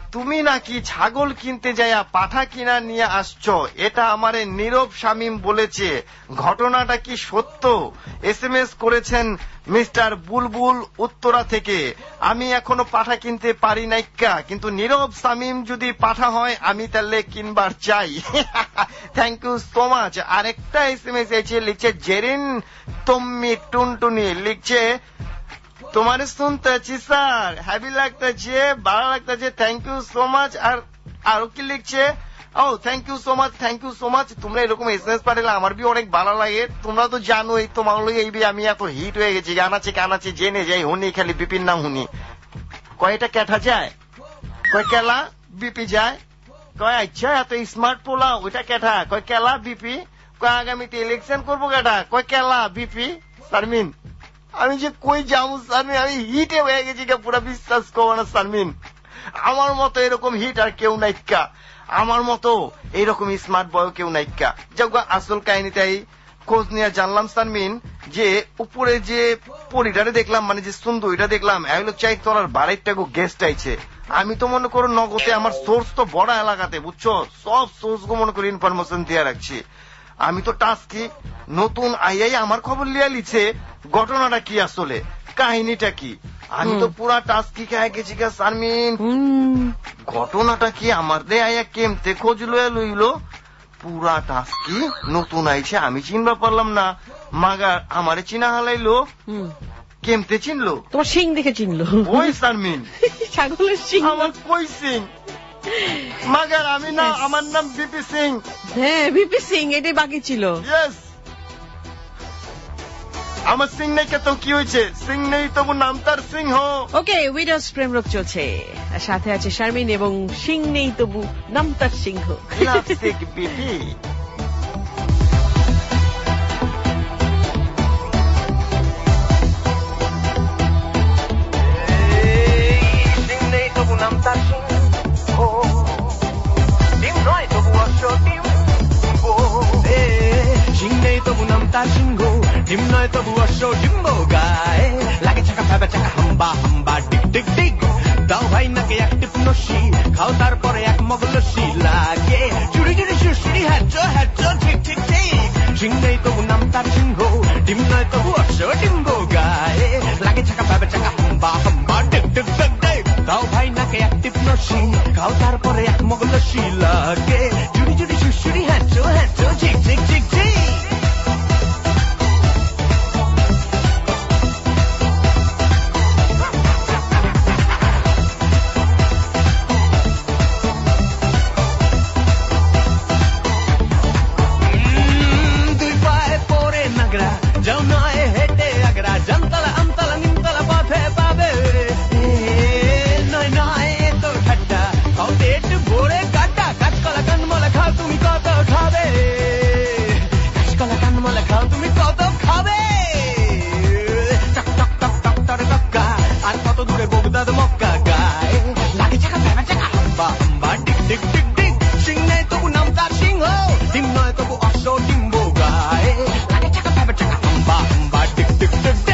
তুমি নাকি ছাগল কিনতে যাইয়া পাঠা কিনা নিয়ে আসছো, এটা আমারে নীরব শামীম বলেছে। ঘটনাটা কি সত্য? এস এম এস করেছেন মিস্টার বুলবুল উত্তরা থেকে। আমি এখনো পাঠা কিনতে পারি নাইকা, কিন্তু নীরব শামীম যদি পাঠা হয় আমি তাহলে কিনবার চাই। Thank you so much. আরেকটা এস এম এস এসে লিখছে জেরিন তম্মি টুনটুনি, লিখছে তোমার শুনতেছি স্যার, হ্যাপি লাগতেছে, ভালো লাগতেছে, থ্যাংক ইউ সো মাচ। আর আরো কি লিখছে, ও thank you so much, thank you so much. তোমরা এরকম এস এম এস পাঠালে আমার বি অনেক ভালো লাগে। তোমরা তো জানোই তোমার এই বি আমি এত হিট হয়ে গেছি, গান আছে গান আছে জেনে যাই, হুনি খালি বিপির নাম হুনি। কয়টা ক্যাঠা যায়, কয় কেলা বিপি যায়, কয় আচ্ছা এত স্মার্ট পোলা ওইটা ক্যাঠা, কয় কেলা বিপি, কয় আগামীতে ইলেকশন করবো ক্যাঠা, কয় কেলা বিপি। শারমিন আমি যে কই যাবো শারমিন, আমি হিটে হয়ে গেছি, পুরা বিশ্বাস করবো না শারমিন। আমার মতো এরকম হিট আর কেউ নাইকা, আমার মতো এইরকম স্মার্ট বয় কেউ নাইকা। যাক আসল কাহিনীটাই খোঁজ নিয়ে জানলাম শারমিন, যে উপরে যে পরিটারে দেখলাম, মানে যে সুন্দরীটা দেখলাম, এগুলো চাই তোর বাড়িটা গেস্ট আইছে। আমি তো মনে করো নগদে আমার সোর্স তো বড় এলাকাতে, বুঝছো, সব সোর্স গো মনে করি ইনফরমেশন দিয়ে রাখছি। আমি তো টাস্কি নতুন আইয়াই আমার খবর লিয়া লিছে, ঘটনাটা কি আসলে, কাহিনীটা কি। আমি তো পুরা টাস্কি খেয়ে গেছি গা শারমিন। ঘটনাটা কি আমার দে আইয়া কেমতে খোঁজ লইয়া লইলো, পুরা টাস্কি নতুন আইছে, আমি চিনবা পারলাম না। মাগার আমারে চিনা হালাইলো, কেমতে চিনলো, তোমার সিং দেখে চিনলো। ওই শারমিন ছাগলের সিং, আমার কই সিং মাগার, আমি না, আমার নাম বিপি সিং। হ্যাঁ বিপি সিং, এটাই বাকি ছিল। ইয়েস, আমার সিং নেই তো কি হয়েছে, সিং নেই তবু নাম তার সিংহ। ওকে, উইডার্স প্রেম রোগ চলছে, সাথে আছে শারমিন, এবং সিং নেই তবু নাম তার সিংহ। বিপি সিং নেই তবু নাম তার সিংহ, ডিম নয় তবু অশ্ব ডিম, সিং নেই তবু নাম তার সিংহ, ডিম নয় তবু অশ্ব ডিম্ব গায়ে, লাগে চাকা ফেবে চাকা হাম্বা হাম্বা ডিক ডিক ডিক, দাও ভাই নাকে এক টিপ নসি, খাও তারপরে এক মগ লস্যি, লাগে চুরি চুরি সুশ্রী হ্যাচ হ্যাচ ঠিক ঠিক ঠিক। সিং নেই তবু নাম তার সিংহ, ডিম নয় তবু অশ্ব ডিম্ব গায়ে, লাগে চাকা ফেবে চাকা হাম্বা হাম্বা ডিক ডিক ডিক ডিক, দাও ভাই নাকে এক টিপ নসি, খাও তারপরে এক মগ লস্যি, লাগে চুরি চুরি সুশ্রী হ্যাচ হ্যাচ ঠিক ঠিক ঠিক ঠিক। যাও নয় হেঁটে আগ্রা, জামতলা আমতলা নিমতলা পথে পাবে, নয় নয় তো ঠাট্টা, খাও পেট ভরে কাটা, কাঁচকলা কানমলা খাও তুমি কত খাবে, কাঁচকলা কানমলা খাও তুমি কত খাবে, টক টক টক টক টরে টক্কা, আর কত দূরে বগদাদ মক্কা, গায়ে লাগে চাকা ভেবা চাকা হাম্বা হাম্বা ডিক ডিক ডিক ডিক। সিং নেই তবু নাম তার সিংহ, ডিম নয় তবু অশ্ব ডিম্ব গায়ে, লাগে চাকা ভেবা চাকা হাম্বা হাম্বা ডিক ডিক ডিক ডিক।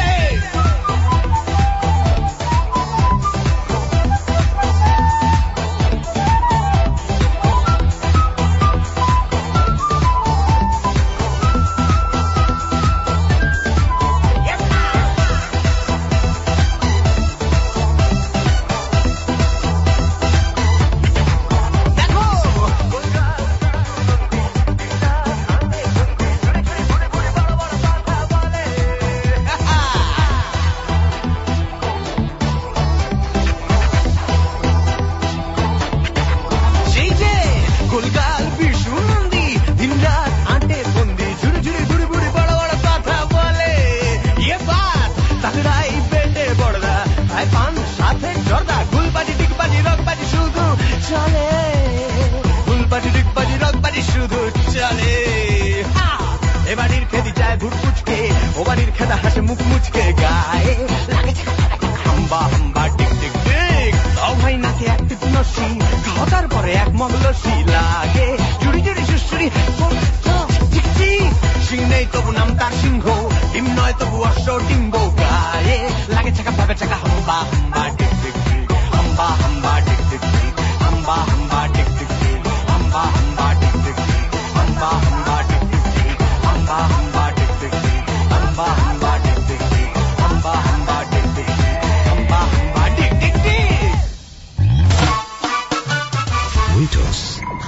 এবাড়ির খেদি যায় ভুট ফুচকে, ও বাড়ির খেদা হাসে মুখ মুচকে, গায়ে লাগে হাম্বা হাম্বা টিক টিক টিক, দাও ভাই নাকে এক টিপ নসি, খাও তারপরে এক মগ লস্যি, লাগে জুড়ি জুড়ি সুশ্রী ঠিক ঠিক। সিং নেই তবু নাম তার সিংহ, ডিম নয় তবু অশ্ব ডিম্ব গায়ে, লাগে চাকা ভাবে চাকা হাম্বা হাম্বা টিক টিক টিক, হাম্বা হাম্বা টিক টিক টিক,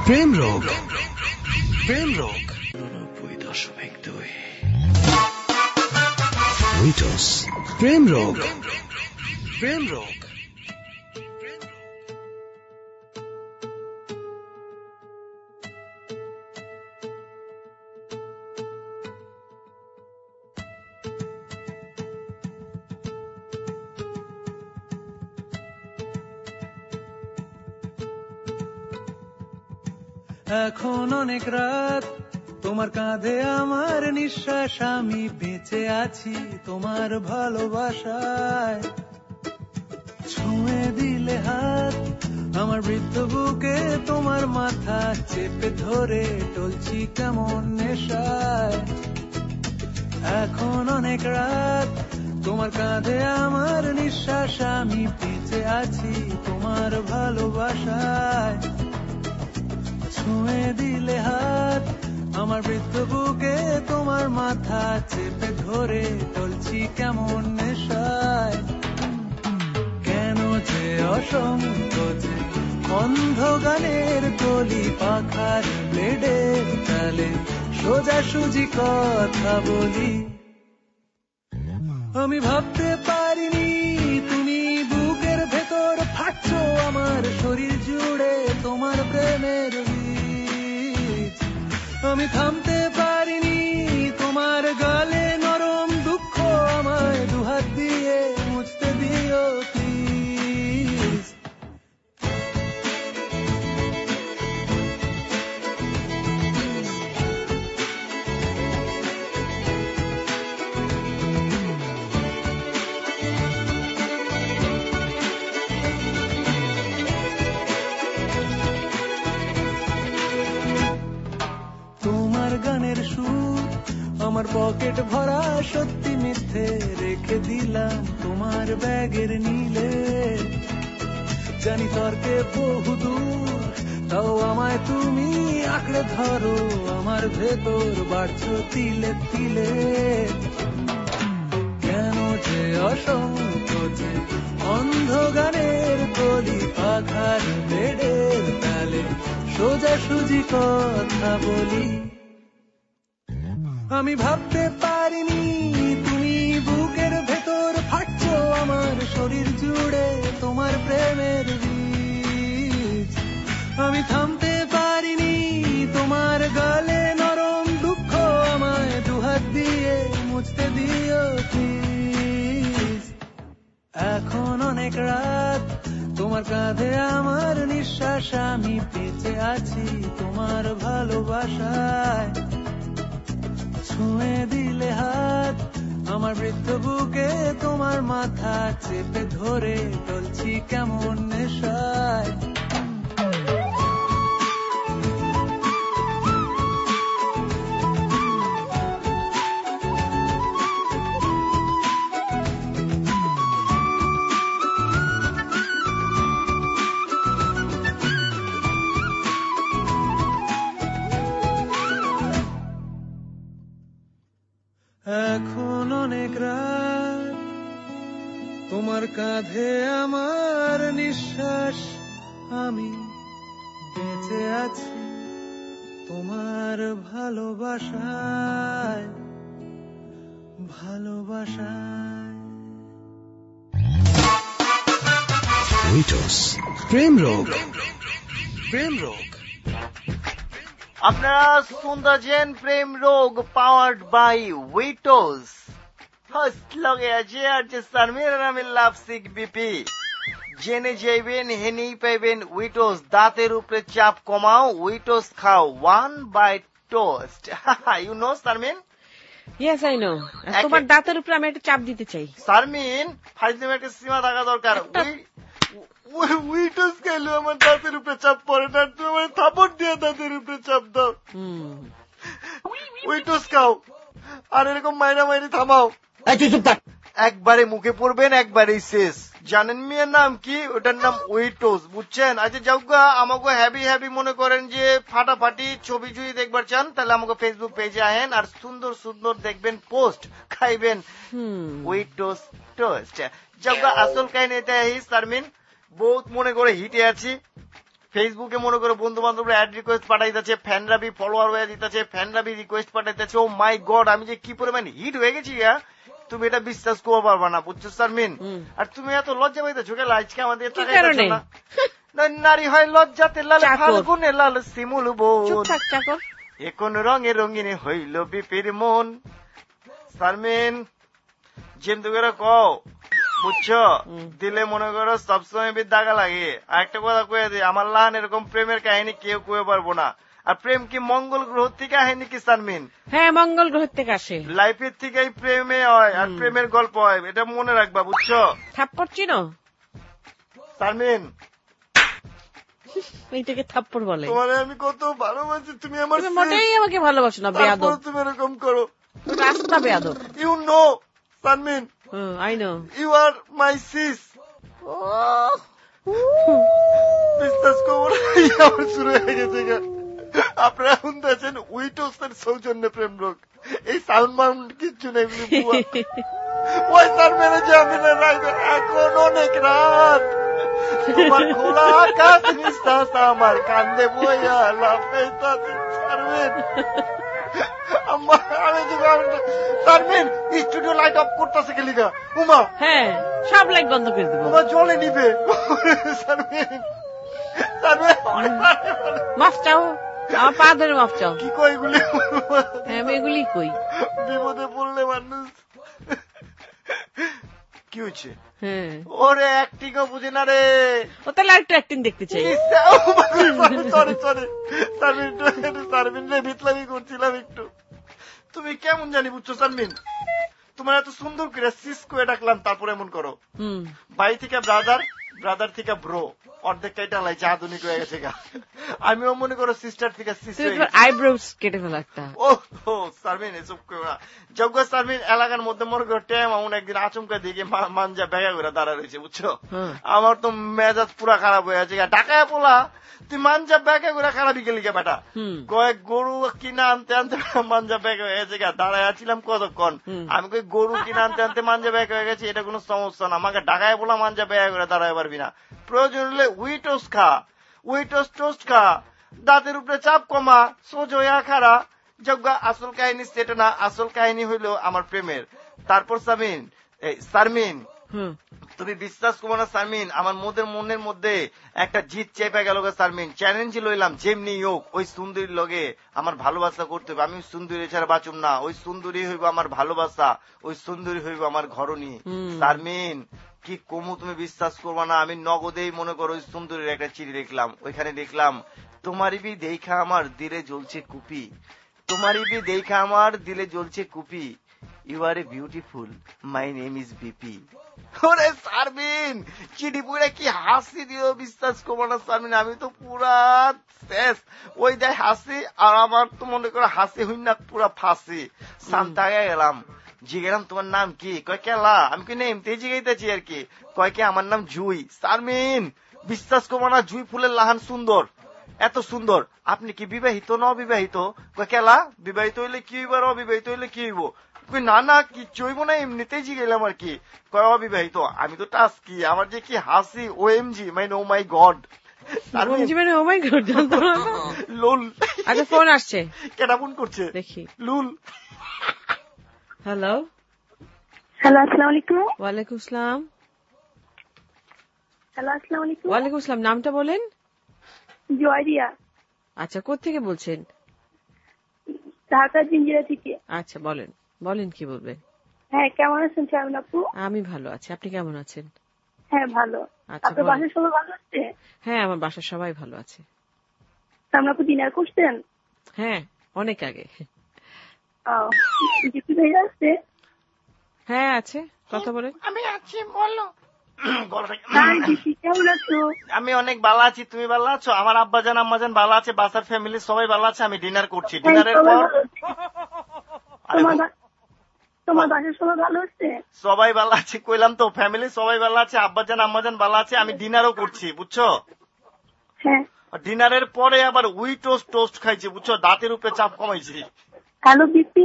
প্রেম রোগ প্রেম রোগ দশমিক দুই উইটোস প্রেম রোগ প্রেম রোগ এখন অনেক রাত তোমার কাঁধে আমার নিঃশ্বাস আমি বেঁচে আছি তোমার ভালোবাসায় ছুঁয়ে দিলে হাত আমার বৃদ্ধ বুকে তোমার মাথা চেপে ধরে টলছি কেমন নেশায় এখন অনেক রাত তোমার কাঁধে আমার নিঃশ্বাস আমি বেঁচে আছি তোমার ভালোবাসায় ছুঁয়ে দিলে হাত আমার বৃদ্ধ বুকে তোমার মাথা চেপে ধরে টলছি কেমন নেশায় কেন যে অসংকোচে অন্ধ গানের কলি পাখার ব্লেডের তালে সোজাসুজি কথা বলি আমি ভাবতে পারিনি তুমি বুকের ভেতর ফাটছো আমার শরীর জুড়ে তোমার প্রেমের আমি থামতে পারিনি তোমার গালে নরম দুঃখ আমায় দুহাত দিয়ে মুছতে দিও প্লিজ গানের সুর আমার পকেট ভরা সত্যি মিথ্যে রেখে দিলাম তোমার ব্যাগের নীলে জানি তর্কে বহু দূর তাও আমায় তুমি আঁকড়ে ধরো আমার ভেতর বাড়ছো তিলে তিলে কেন যে অসংকোচে অন্ধ গানের কলি পাখার বেডের তালে সোজাসুজি কথা বলি আমি ভাবতে পারিনি তুমি বুকের ভেতর ফাটছো আমার শরীর জুড়ে তোমার প্রেমের বীজ আমি থামতে পারিনি তোমার গালে নরম দুঃখ আমায় দুহাত দিয়ে মুছতে দিও প্লিজ এখন অনেক রাত তোমার কাঁধে আমার নিঃশ্বাস আমি বেঁচে আছি তোমার ভালোবাসায় ছুঁয়ে দিলে হাত আমার বৃদ্ধ বুকে তোমার মাথা চেপে ধরে টলছি কেমন নেশায় এখন অনেক রাত তোমার কাঁধে আমার নিঃশ্বাস আমি বেঁচে আছি তোমার ভালোবাসায় ভালোবাসায় উইটোস প্রেম রোগ প্রেম রোগ আপনারা শুনতেছেন প্রেম রোগ পাওয়ার্ড বাই উইটোস ফার্স্ট লগে আছে আর যে সারমির নামে লাভসিক বিপি জেনে যাইবেন হেনেই পাইবেন উইটোস দাঁতের উপরে চাপ কমাও উইটোস খাও one bite toast you know Sharmin yes I know তোমার দাঁতের উপরে আমি একটা চাপ দিতে চাই সারমিন ফাইজলামে একটা সীমা থাকা দরকার উইটোস খেলো আমার দাঁতের উপরে চাপ পড়ে না তুমি আমার থাপড় দিয়ে দাঁতের উপরে চাপ দাও উইটোস খাও আর এরকম মাইনা মাইনি থামাও একবারে মুখে পড়বেন একবারেই শেষ জানেন মেয়ের নাম কি ওটার নাম উইটোস বুঝছেন আচ্ছা যাওগা আমাকে হ্যাপি হ্যাপি মনে করেন যে ফাটাফাটি ছবি যদি দেখবার চান তাহলে আমাকে ফেসবুক পেজে আহেন আর সুন্দর সুন্দর দেখবেন পোস্ট খাইবেন উইটোস টোস্ট যাওগা আসল কাহিনী এটা এই সারমিন বহুত মনে করে হিটে আছি ফেসবুকে মনে করো বন্ধু বান্ধবরা অ্যাড রিকোয়েস্ট পাঠাইতেছে, ফ্যানরা বি ফলোয়ার হয়ে দিতেছে, ফ্যানরা বি রিকোয়েস্ট পাঠাইতেছে। ও মাই গড, আমি যে কি পরিমাণ হিট হয়ে গেছি, তুমি এটা বিশ্বাস করতে পারবা না, বুঝছো শারমিন? আর তুমি এত লজ্জা পাইতেছো কেন আজকে আমাদের? নারী হয় লজ্জাতে লাল, ফাল্গুনে লাল শিমুল বোন, এখন রঙে রঙিনে হইল বিপির মন। শারমিন যেমন করে কও, বুঝছো, দিলে মনে করো সবসময় বি দাগা লাগে। আর একটা কথা কয়ে দিই, আমার লান এরকম প্রেমের কাহিনী কেউ কয়ে পারবো না। আর প্রেম কি মঙ্গল গ্রহ থেকে আসে নাকি শারমিন? হ্যাঁ, মঙ্গল গ্রহ থেকে আসে। লাইফের থেকেই প্রেমে হয় আর প্রেমের গল্প হয়, এটা মনে রাখবা, বুঝছো? থাপ্পড় চিনো শারমিন? এইটাকে থাপ্পড় বলে। তোমার আমি কত ভালোবাসি, তুমি আমার মোটেই আমাকে ভালোবাসো না, বেয়াদব। তুমি এরকম করো, রাস্তা বেয়াদব। You know Sharmin, I know you are my sis. বিশ্বাস করো আমার শুরু হয়ে গেছে। আপনারা শুনতেছেন উইটোসের সৌজন্যে প্রেম রোগ। এই সাউন্ড মাউন্ড কিচ্ছু নেই। ওই তার মেরে যে আমি এখন অনেক রাত, তোমার খোলা আকাশ নিঃশ্বাস আমার কান্দে বইয়া লাফাইতাছে। শারমিন আমি শারমিন স্টুডিও লাইট অফ করতেছে কে লিগা? উমা হ্যাঁ, সব লাইট বন্ধ করে দেবো। উমা জলে নিবে। শারমিন শারমিন মাফ চাও, আমার পা ধরে মাফ চাও। কি কই এগুলি? হ্যাঁ, আমি এগুলি কই। বিপদে পড়লে মানুষ কি হচ্ছে? হ্যাঁ, ওরে অ্যাক্টিং ও বুঝে না রে। ও তাহলে আরেকটু অ্যাক্টিং দেখতে চাই। সরি সরি শারমিন, শারমিন রে বিতলামি করছিলাম একটু। তুমি কেমন জানি, বুঝছো শারমিন? তোমার এত সুন্দর করে সিস করে ডাকলাম, তারপর এমন করো। ভাই থেকে ব্রাদার, ব্রাদার থেকে ব্রো, অর্ধেক কেটে লাইছে, আধুনিক হয়ে গেছে গা। আমিও মনে করো সিস্টার থেকে সিস্টার। আইব্রোস কেটে ফেলা একটা। ও হো শারমিন এসব করো না। যোগ্য শারমিন এলাকার মধ্যে মনে করো ট্যাম এমন একদিন আচমকা দিকে মাঞ্জা ব্যাগা করে দাঁড়া রয়েছে, বুঝছো? আমার তো মেজাজ পুরা খারাপ হয়ে আছে। ঢাকায় পোলা তুই মাঞ্জা ব্যাগা করে খারাপই গেলি গে বেটা। কয়েক গরু কিনা আনতে আনতে মাঞ্জা ব্যাগ হয়ে গেছে গা। দাঁড়ায় আছিলাম কতক্ষণ, আমি কই গরু কিনা আনতে আনতে মাঞ্জা ব্যাগ হয়ে গেছে, এটা কোনো সমস্যা না। আমাকে ঢাকায় পোলা মাঞ্জা ব্যাগা করে দাঁড়ায় পারবি না। প্রয়োজন হলে উইটোস খা, উইটোস টোস্ট খা, দাঁতের উপরে চাপ কমা, সোজা খারা। যোগ্য আসল কাহিনী সেটা না, আসল কাহিনী হইলো আমার প্রেমের। তারপর শারমিন, এই শারমিন তুমি বিশ্বাস করবো না শারমিন, আমার মোদের মনের মধ্যে একটা জিত চেপে গেল গা শারমিন। চ্যালেঞ্জ লইলাম যেমনি হোক ওই সুন্দরীর লগে আমার ভালোবাসা করতে হবে। আমি সুন্দরী ছাড়া বাঁচুম না। ওই সুন্দরী হইব আমার ভালোবাসা, ওই সুন্দরী হইব আমার ঘরণী। শারমিন কি কমু তুমি বিশ্বাস করবা না, আমি নগদেই মনে করো ওই সুন্দরীর একটা চিঠি লিখলাম। ওইখানে লিখলাম, তোমারই বি দেখা আমার দিলে জ্বলছে কুপি, তোমারই বি দেখা আমার দিলে জ্বলছে কুপি, you are a beautiful, my name is BP. ওরে শারমিন চিঠি পুরা কি হাসি দিও, বিশ্বাস করবো না শারমিন, আমি তো পুরা শেষ। ওই দেয় হাসি, আর আমার তো মনে করো হাসি হইন না, পুরা ফাঁসি। শান্তা গেলাম, জিগেলাম তোমার নাম কি? কয় কেলা। আমি কি এমনি জিগাইতেছি আর কি। কয় কি আমার নাম জুই। শারমিন বিশ্বাস করবো না, জুই ফুলের লাহান সুন্দর, এত সুন্দর। আপনি কি বিবাহিত না অবিবাহিত? কয় কেলা, বিবাহিত হইলে কি হইব আর অবিবাহিত হইলে কি হইব? না না কিচ্ছু হইব না, এমনিতেই জিগাইলাম আর কি। কয় অবিবাহিত। আমি তো টাস কি, আমার যে কি হাসি, ও এম জি মানে ও মাই গড। লুল। আচ্ছা ফোন আসছে, কেটা ফোন করছে দেখি। লুল। হ্যালো হ্যালো, আসসালামু আলাইকুম। ওয়ালাইকুম আসসালাম। হ্যালো, আসসালামু আলাইকুম। ওয়ালাইকুম আসসালাম। নামটা বলেন। জয়রিয়া। আচ্ছা, কোত্থেকে বলছেন? ঢাকা জিঞ্জিরা থেকে। আচ্ছা বলেন, বলেন কি বলবেন। হ্যাঁ, কেমন আছেন শারমিন আপু? আমি ভালো আছি, আপনি কেমন আছেন? হ্যাঁ ভালো। আপনার বাসার সবাই ভালো আছে? হ্যাঁ, আমার বাসার সবাই ভালো আছে। শারমিন আপু ডিনার করছেন? হ্যাঁ, অনেক আগে। জিপি ভাই আছে? হ্যাঁ আছে, কথা বলেন। আমি আছি, বলো। আমি অনেক ভালো আছি, তুমি ভালো আছো? আমার আব্বাজান আম্মাজান ভালো আছে, বাসার ফ্যামিলি সবাই ভালো আছে। আমি ডিনার করছি, ডিনারের পর তোমার বাসার সবাই ভালো আছে? সবাই ভালো আছে কইলাম তো, ফ্যামিলি সবাই ভালো আছে, আব্বাজান আম্মাজান ভালো আছে। আমি ডিনারও করছি, বুঝছো? হ্যাঁ। ডিনারের পরে আবার উই টোস্ট টোস্ট খাইছি, বুঝছো? দাঁতের উপরে চাপ কমাইছি। হ্যালো বিপি,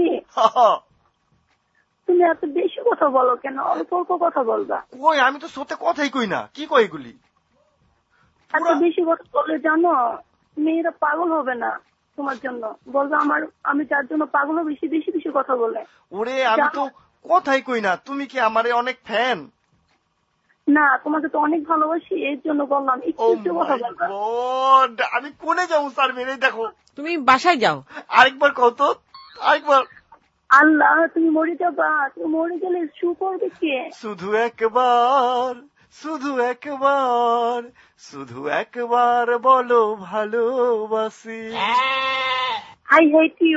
তুমি এত বেশি কথা বলো কেন? অল্প অল্প কথা বলবা। কই আমি তো সত্যি কথাই কই না, কি কই এগুলি? এত বেশি কথা বলে জানো মেয়েরা পাগল হবে না তোমার জন্য, বলবো আমার আমি তার জন্য পাগল বেশি বেশি বেশি কথা বলে। ওরে আমি তো কথাই কই না, তুমি কি আমারে অনেক ফ্যান? না তোমাকে তো অনেক ভালোবাসি এর জন্য বললাম একটু একটু কথা বলবা। আমি কোনে যাবো শারমিন? এই দেখো তুমি বাসায় যাও। আরেকবার কত আরেকবার। আল্লাহ তুমি মরে যাবা, তুমি মরে গেলে শু করবে কে? শুধু একবার শুধু একবার শুধু একবার বলো ভালোবাসি। I hate you.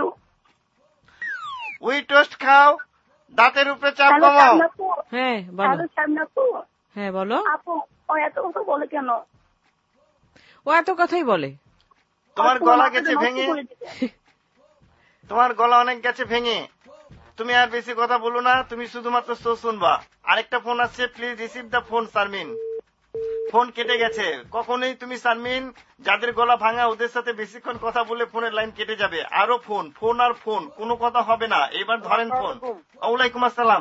উই টোস্ট খাও, দাঁতের উপরে চাপ কমাও। হ্যাঁ বলো। হ্যাঁ বলো। আপু ও এত কথা বলে কেন? ও এত কথাই বলে। তোমার গলা গেছে ভেঙে, তোমার গলা অনেক গেছে ভেঙে, তুমি আর বেশি কথা বলো না, তুমি শুধুমাত্র শো শুনবা। আরেকটা ফোন আসছে, please receive the phone Sharmin. Phone কেটে গেছে। কখনোই তুমি শারমিন যাদের গলা ভাঙা ওদের সাথে বেশিক্ষণ কথা বলে ফোনের লাইন কেটে যাবে। আরো ফোন ফোন আর ফোন, কোনো কথা হবে না। এবার ধরেন ফোন। ওয়ালাইকুম আসসালাম।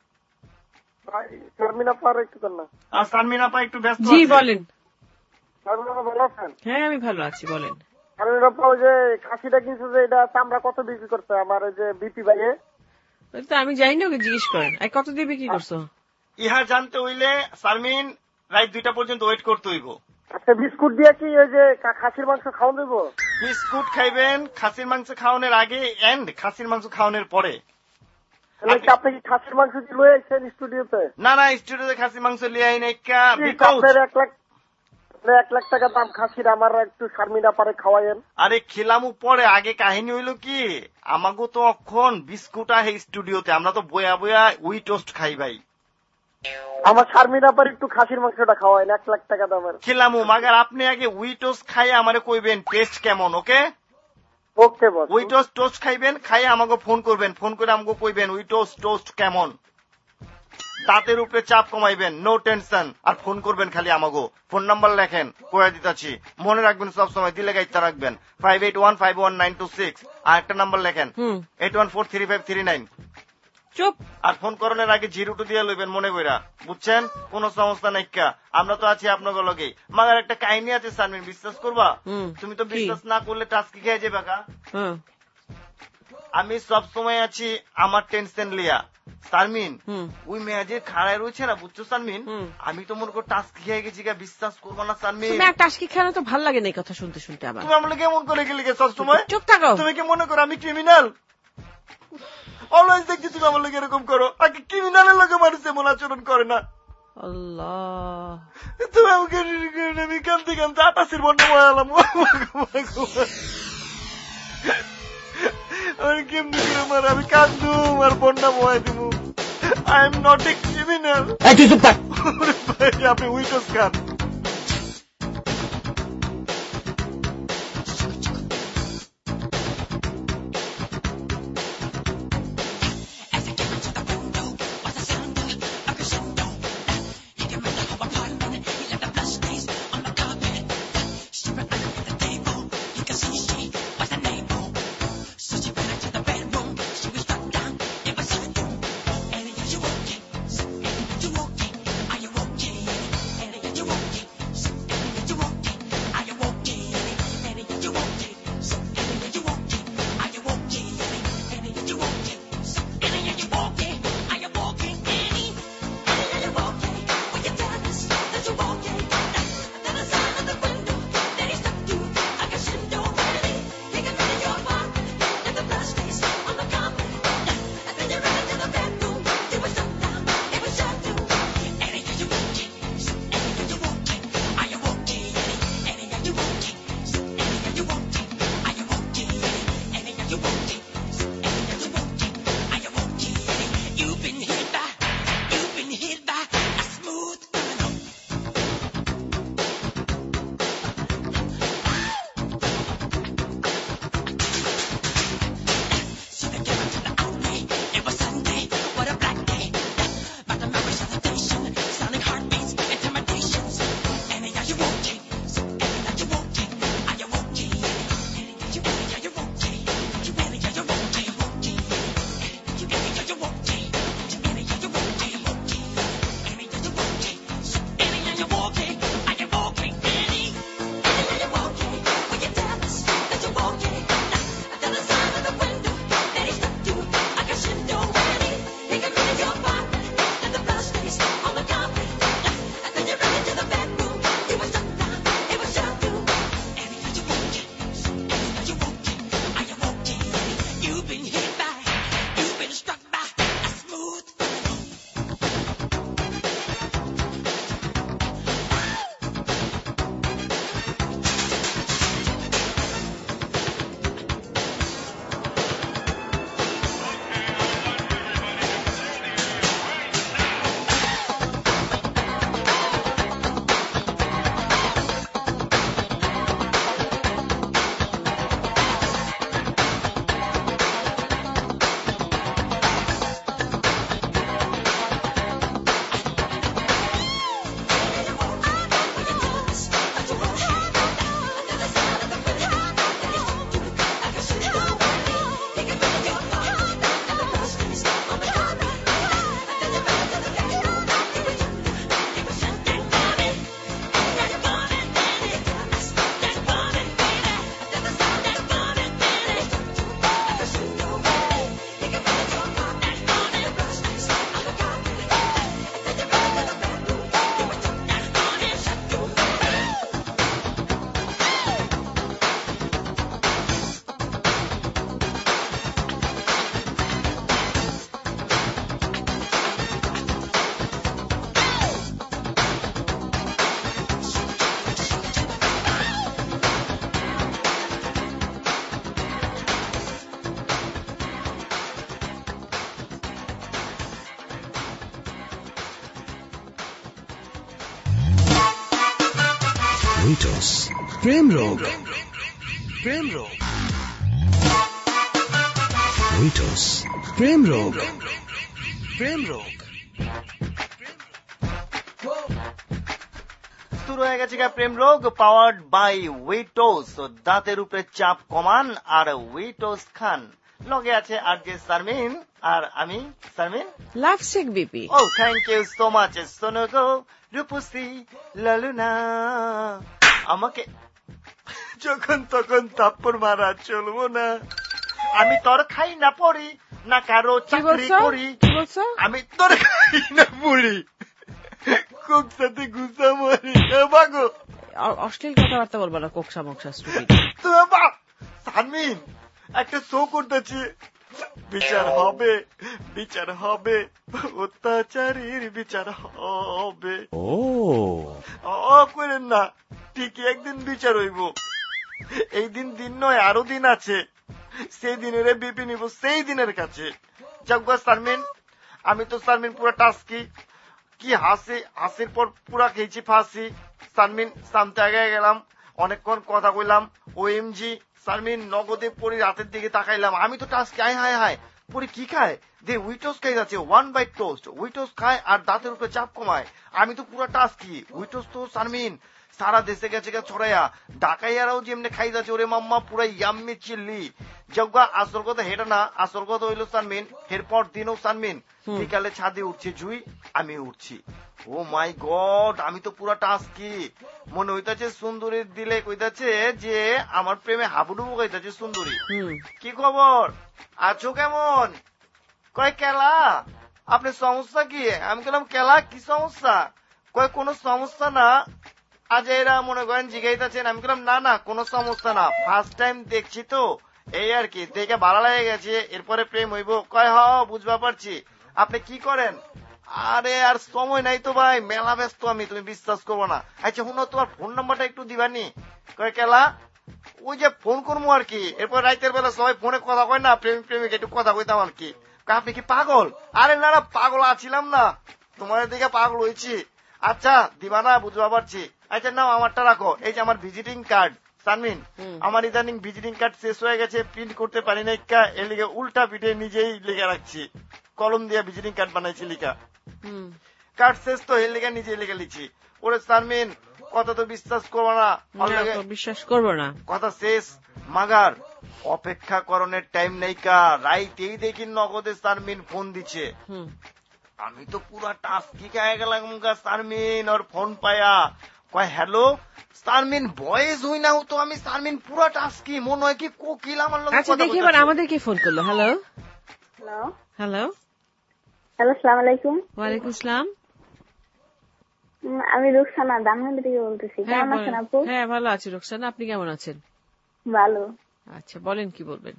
শারমিন আপা একটু দেন না। আর শারমিন আপা একটু ব্যস্ত। জি বলেন। শারমিন আপা ভালো আছেন? হ্যাঁ আমি ভালো আছি, বলেন। শারমিন আপা ওই যে খাসিটা কিনছে যে এটা চামড়া কত বিক্রি করছে আমার ওই যে বিপি ভাইয়ে? আমি জানি না, ওকে জিজ্ঞেস করেন কত দিয়ে বিক্রি করছো। ইহা জানতে হইলে শারমিন রাত দুইটা পর্যন্ত ওয়েট করতে হইব। আচ্ছা বিস্কুট দিয়ে কি ওই যে খাসির মাংস খাওয়ান দেবো? বিস্কুট খাইবেন খাসির মাংস খাওয়ানোর আগে এন্ড খাসির মাংস খাওয়ানোর পরে। আপনি কি খাসির মাংস কি লয়ে আসছেন স্টুডিওতে? না না, স্টুডিওতে খাসির মাংস লিয়ে আই নাই। আপনার এক লাখ এক লাখ টাকা দাম খাসির, আমার একটু শারমিন আপারে খাওয়াইন। আরে খেলামু পরে, আগে কাহিনী হইল কি আমাগো তো অক্ষণ বিস্কুট আহে স্টুডিওতে, আমরা তো বয়া বয়া উই টোস্ট খাই ভাই। আমার শারমিন আপার একটু খাসির মাংসটা খাওয়াইন, এক লাখ টাকা দামের। খেলামু মাগার আপনি আগে উই টোস্ট খাই আমারে কইবেন টেস্ট কেমন। Okay okay boss. উই টোস্ট টোস্ট খাইবেন, খাই আমাকে ফোন করবেন, ফোন করে আমাকে কইবেন উই টোস্ট টোস্ট কেমন। দাঁতের উপরে চাপ কমাইবেন, নো টেনশন। আর ফোন করবেন খালি আমাকে। ফোন নাম্বার লেখেন, কয়ে দিতাছি, মনে রাখবেন সব সময়, দিলে গাইতে রাখবেন five eight one five one nine two six. আর একটা নাম্বার লেখেন eight one four three five three nine. চুপ। আর ফোন করানোর আগে জিরো টু দিয়ে লইবেন মনে কইরা, বুঝছেন? কোন সমস্যা নাই, আমরা তো আছি আপনাকে লগে। মাগার একটা কাহিনী আছে শারমিন, বিশ্বাস করবা? তুমি তো বিশ্বাস না করলে টাস্কি খেয়ে যাবে। কা আমি সব সময় আছি আমার টেনশন লিয়া। শারমিন ওই মেয়াজের খাড়ায় রয়েছে না, বুঝছো শারমিন? আমি তো মনে করি টাস্কি খেয়ে গেছি, বিশ্বাস করবো না শারমিন। টাস্কি খেলে তো ভালো লাগে না এই কথা শুনতে শুনতে। আবার তুমি আমার কেমন করে গেলে সব সময়? চুপ থাকো। তুমি কি মনে করো আমি ক্রিমিনাল? অলওয়েজ দেখছি তুমি আমার লোক এরকম করো। আগে ক্রিমিনালের লোকে মানুষ এমন আচরণ করে না। আল্লাহ তুমি আমাকে আমি কানতে কানতে আটাশির বন্যা বয়ালাম। আমি কেমনি করে মার, আমি কান্দু আর বন্যা বয়া দিব। I am not a criminal. আপনি উইটোস খান। You উইটোস প্রেম রোগ প্রেম রোগ উইটোস প্রেম রোগ প্রেম রোগ শুরু হয়ে গেছে প্রেম রোগ পাওয়ার্ড বাই উইটোস। দাঁতের উপরে চাপ কমান আর উইটোস খান। লগে আছে আর যে শারমিন আর আমি Sharmin lovesick BP. Oh thank you so much. শোনো গো রূপসী লালুনা, আমাকে যখন তখন থাপ্পড় মারা চলবো না। আমি তোর খাই না পড়ি না কারো চাকরি করি, আমি তোর খাই না পড়ি কোক সাথে গুসা মরি। বাগো অশ্লীল কথাবার্তা বলবো না, কোকসা মোকসা স্টুপিড। শারমিন একটা শো করতেছি, বিচার হবে বিচার হবে অত্যাচারীর বিচার হবে। ও করেন না, ঠিকই একদিন বিচার হইব। এই দিন দিন নয়, আরো দিন আছে। সেই দিনের বিপি নিব সেই দিনের কাছে। যাক শারমিন, আমি তো শারমিন পুরা টাস্কি কি হাসি, হাসির পর পুরা খেয়েছি ফাঁসি। শারমিন সামতে আগে গেলাম, অনেকক্ষণ কথা কইলাম। ও এম জি শারমিন নগদে পরি রাতের দিকে তাকাইলাম। আমি তো টাস্কি আয় হায় হায় পরি কি খায় দে উইটোস খাই যাচ্ছে, ওয়ান বাইট টোস্ট উইটোস খায় আর দাঁতের উপরে চাপ কমায়। আমি তো পুরা টাস্কি উইটোস তো শারমিন সারা দেশে গেছে গা ছড়াইয়া, ডাকাইয়ারাও যেমনি খাই যাচ্ছে। ওরে মাম্মা পুরা ইয়াম্মি চিল্লি। যজ্ঞা আসল কথা হেটা না, আসল কথা হইলো শারমিন এরপর দিনও শারমিন বিকালে ছাদে উঠছে জুই, আমি উঠছি। ও মাই গড, আমি তো পুরা টাস্কি। মনে হইতাছে সুন্দরীর দিলে কইতাছে যে আমার প্রেমে হাবুডুবু কইতাছে সুন্দরী। কি খবর, আছো কেমন? কয় কেলা আপনার সমস্যা কি? আমি বললাম কেলা কি সমস্যা? কয় কোন সমস্যা না। আজ এরা মনে করেন জিগাইতেছেন। আমি বললাম না না কোনো সমস্যা না, ফার্স্ট টাইম দেখছি তো এই আর কি, দেখে ভালো লেগে গেছে, এরপরে প্রেম হইব। কয় হ বুঝবা পারছি। আপনি কি করেন? আরে আর সময় নাই তো ভাই, মেলা ব্যস্ত আমি, তুমি বিশ্বাস করবো না। আচ্ছা শুনো তোমার ফোন নাম্বারটা একটু দিবানি? কয় কেলা ওই যে ফোন করবো আর কি। এরপর রাইতের বেলা সবাই ফোনে কথা কয় না, প্রেমিক প্রেমিক একটু কথা কইতাম আর কি। আপনি কি পাগল? আরে না না পাগল আছিলাম না, তোমার দিকে পাগল হয়েছি। আচ্ছা দিবা না বুঝবা পারছি। আচ্ছা নাও আমারটা রাখো, এই যে আমার ভিজিটিং কার্ড। শারমিন আমার ইদানিং ভিজিটিং কার্ড শেষ হয়ে গেছে, প্রিন্ট করতে পারি না, এর লিগে উল্টা পিঠে নিজেই লিখে রাখছি, কলম দিয়ে ভিজিটিং কার্ড বানাইছি লিখা। কার্ড শেষ তো এর লিগে নিজেই লিখে লিখছি। ওরে শারমিন কথা তো বিশ্বাস করবো না, বিশ্বাস করবো না, কথা শেষ মাগার অপেক্ষা করণের টাইম নেই কা। রাইতেই দেখি নগদে শারমিন ফোন দিচ্ছে। আমি তো পুরা টাস্কি খেয়ে গেলাম শারমিন ওর ফোন পায়া। কয় হ্যালো শারমিন, বয়েস হই না তো আমি শারমিন পুরা টাস্কি, মনে হয় কি কোকিল আমার লোক। আচ্ছা দেখি এবার আমাদের কি ফোন করলো। হ্যালো হ্যালো হ্যালো হ্যালো আসসালামু আলাইকুম। ওয়ালাইকুম আসসালাম। আমি রুকসানা দামহান্ডি থেকে বলতেছি। কেমন আছেন আপু? হ্যাঁ ভালো আছি রুকসানা, আপনি কেমন আছেন? ভালো। আচ্ছা বলেন কি বলবেন?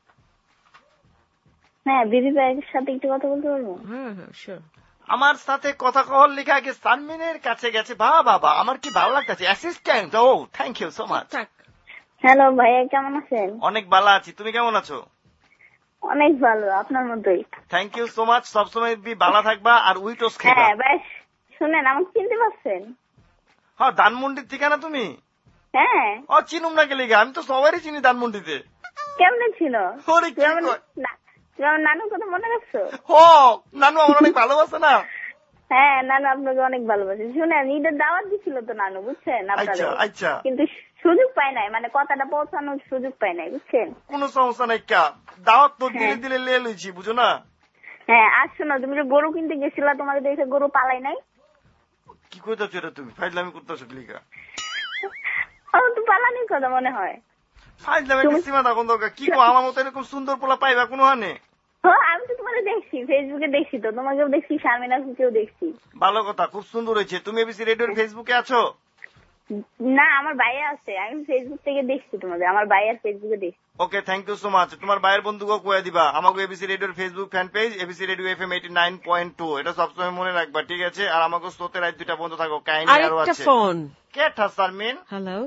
হ্যাঁ বিবি ভাইয়ের সাথে একটু কথা বলতে পারবো? হ্যাঁ হ্যাঁ শিওর। আমার সাথে কথা কল লেখা আগে শারমিনের কাছে গেছে। বাবা বাবা আমার কি ভালো লাগতেছে, assistant. Oh thank you so much. Hello ভাইয়া কেমন আছেন? অনেক ভালো আছি, তুমি কেমন আছো? অনেক ভালো, আপনার মতোই। থ্যাংক ইউ সো মাচ, সবসময় ভালো থাকবা আর উইটোস খাইবা। হ্যাঁ বেশ। শুনেন আমাকে চিনতে পারছেন? হ্যাঁ ধানমন্ডির ঠিকানা তুমি? হ্যাঁ। ও চিনুম না গেলে, আমি তো সবারই চিনি ধানমন্ডিতে। কেমনে ছিল? ওরে কি কয় নানুর কথা মনে রাখছো? ও নানু আমার অনেক ভালোবাসে না? হ্যাঁ নানু আপনাকে অনেক ভালোবাসে। শুনেন ঈদের দাওয়াত দিছিল তো নানু, বুঝছেন আপনাদের, কিন্তু সুযোগ পাই নাই, মানে কথাটা পৌঁছানোর সুযোগ পাই নাই, বুঝছেন? কোন সমস্যা নাই, কা দাওয়াত তো দিলে দিলে লিয়ে লইছি, বুঝো না? হ্যাঁ আর শোনো, তুমি যে গরু কিনতে গেছিলা তোমাকে দেখে গরু পালাই নাই? কি কইতাছো এটা তুমি? ফাইজলামি করতেছো লিগা? ও তো পালানির কথা মনে হয়। ফাইজলামি কি সীমা থাকুন দরকার? কি কো আমার মতো এরকম সুন্দর পোলা পাইবা কোনো হানে? হ্যাঁ আমি তো তোমাকে দেখছি, ফেসবুকে দেখছি তো, তোমাকেও দেখছি, শারমিনা কেও দেখছি। ভালো কথা, খুব সুন্দর হয়েছে। তুমি এবিসি রেডিওর ফেসবুকে আছো? না আমার ভাইয়া আছে, আমি ফেসবুক থেকে দেখছি তোমাদের, আমার ভাইয়ার ফেসবুকে দেখছি। Okay thank you so much. তোমার ভাইয়ের বন্ধুকে কয়ে দিবা আমাকে এবিসি রেডিওর Facebook fan page ABC radio FM eighty nine point two, এটা সবসময় মনে রাখবা, ঠিক আছে? আর আমাকে স্রোতে রাত দুইটা বন্ধ থাকো, কাহিনী আরো আছে। ফোন কে ঠা শারমিন? হ্যালো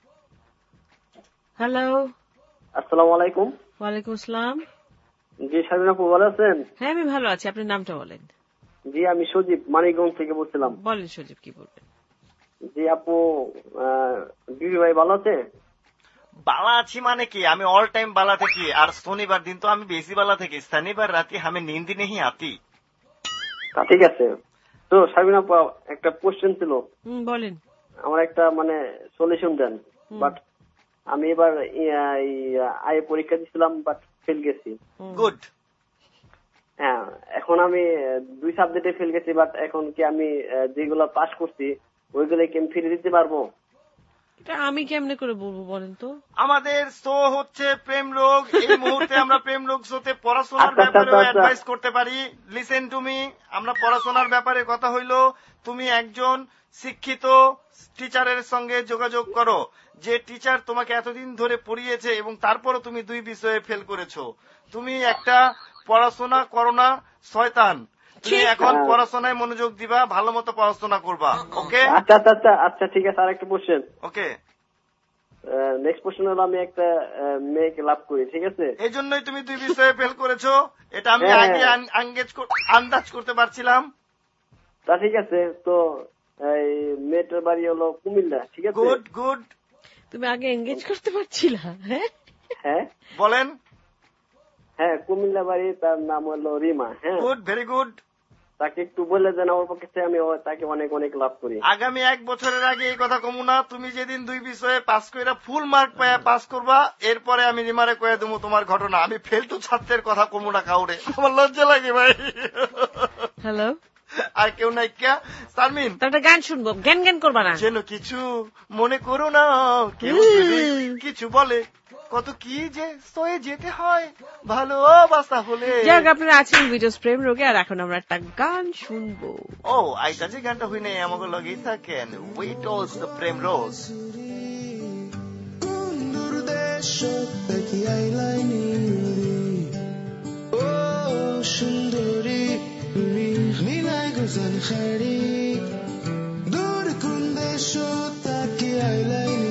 হ্যালো আসসালামু আলাইকুম। ওয়ালাইকুম আসসালাম। জি শারমিন আপু ভালো আছেন? হ্যাঁ আমি ভালো আছি, আপনার নামটা বলেন। জি আমি সজীব মানিকগঞ্জ থেকে বলছিলাম। বলেন সজীব কি বলবেন? জি আপু, বিবি ভাই ভালো আছে? বালা আছি মানে কি, আমি অল টাইম বালা থাকি। আর শনিবার দিন তো আমি বেশি বালা থাকি। শনিবার রাতে আমি নিন্দি নেই আতি। ঠিক আছে। তো শারমিন আপু, একটা কোশ্চেন ছিল। বলেন। আমার একটা মানে সলিউশন দেন। বাট আমি এবার আই পরীক্ষা দিছিলাম, বাট ফেল গেছি। গুড। হ্যাঁ, এখন আমি দুই সাবজেক্টে ফেল গেছি, বাট এখন কি আমি যেগুলো পাস করছি ওইগুলো কি আমি ফিরে দিতে পারবো? এটা আমি কেমনে করে বলবো বলেন তো? আমাদের শো হচ্ছে প্রেম রোগ। এই মুহূর্তে আমরা প্রেম রোগ শোতে পড়াশোনার ব্যাপারে অ্যাডভাইস করতে পারি। Listen to me. আমরা পড়াশোনার ব্যাপারে কথা হইলো, তুমি একজন শিক্ষিত টিচারের সঙ্গে যোগাযোগ করো, যে টিচার তোমাকে এতদিন ধরে পড়িয়েছে এবং তারপরও তুমি দুই বিষয়ে ফেল করেছো। তুমি একটা পড়াশোনা করো না শয়তান, তুমি এখন পড়াশোনায় মনোযোগ দিবা, ভালো মতো পড়াশোনা করবা। ওকে? আচ্ছা আচ্ছা আচ্ছা আচ্ছা ঠিক আছে। আর একটা কোশ্চেন। ওকে। নেক্সট কোশ্চেন হলো, আমি একটা মেয়েকে লাভ করি, ঠিক আছে? এই জন্যই তুমি দুই বিষয়ে ফেল করেছো। এটা আমি আগে আন্দাজ করতে পারছিলাম। তা ঠিক আছে। তো এই মেয়েটার বাড়ি হলো কুমিল্লা, ঠিক আছে? Good good. তুমি আগে এনগেজ করতে পারছিলা? হ্যাঁ হ্যাঁ বলেন। হ্যাঁ, কুমিল্লা বাড়ি, তার নাম হলো রিমা। হ্যাঁ, গুড, ভেরি গুড। তাকে একটু বলে দেন আমার পক্ষে, আমি তাকে অনেক অনেক লাভ করি। আগামী এক বছরের আগে এই কথা কমু না। তুমি যেদিন দুই বিষয়ে পাস করে ফুল মার্ক পায় পাস করবা, এরপরে আমি রিমারে কয়ে দেবো তোমার ঘটনা। আমি ফেলতু ছাত্রের কথা কমু না কাউরে, আমার লজ্জা লাগে ভাই। হ্যালো, আর কেউ নাই কিয়া? শারমিন, একটা গান শুনবো, জ্ঞান জ্ঞান করবা না যেন কিছু মনে করো না। কেউ কিছু বলে, কত কি যে সয়ে যেতে হয় ভালোবাসা হলে। যাক, আপনারা আছেন ভিডিওস প্রেম রোগে, আর এখন আমরা একটা গান শুনবো। ও আইটা যে গানটা হই নাই আমাকে লগেই থাকেন, উইটস দ্য প্রেম রোজ। সুন্দরী নীলাই গোজান শাড়ি দূর কোন দেশ তাকে আইলাইনি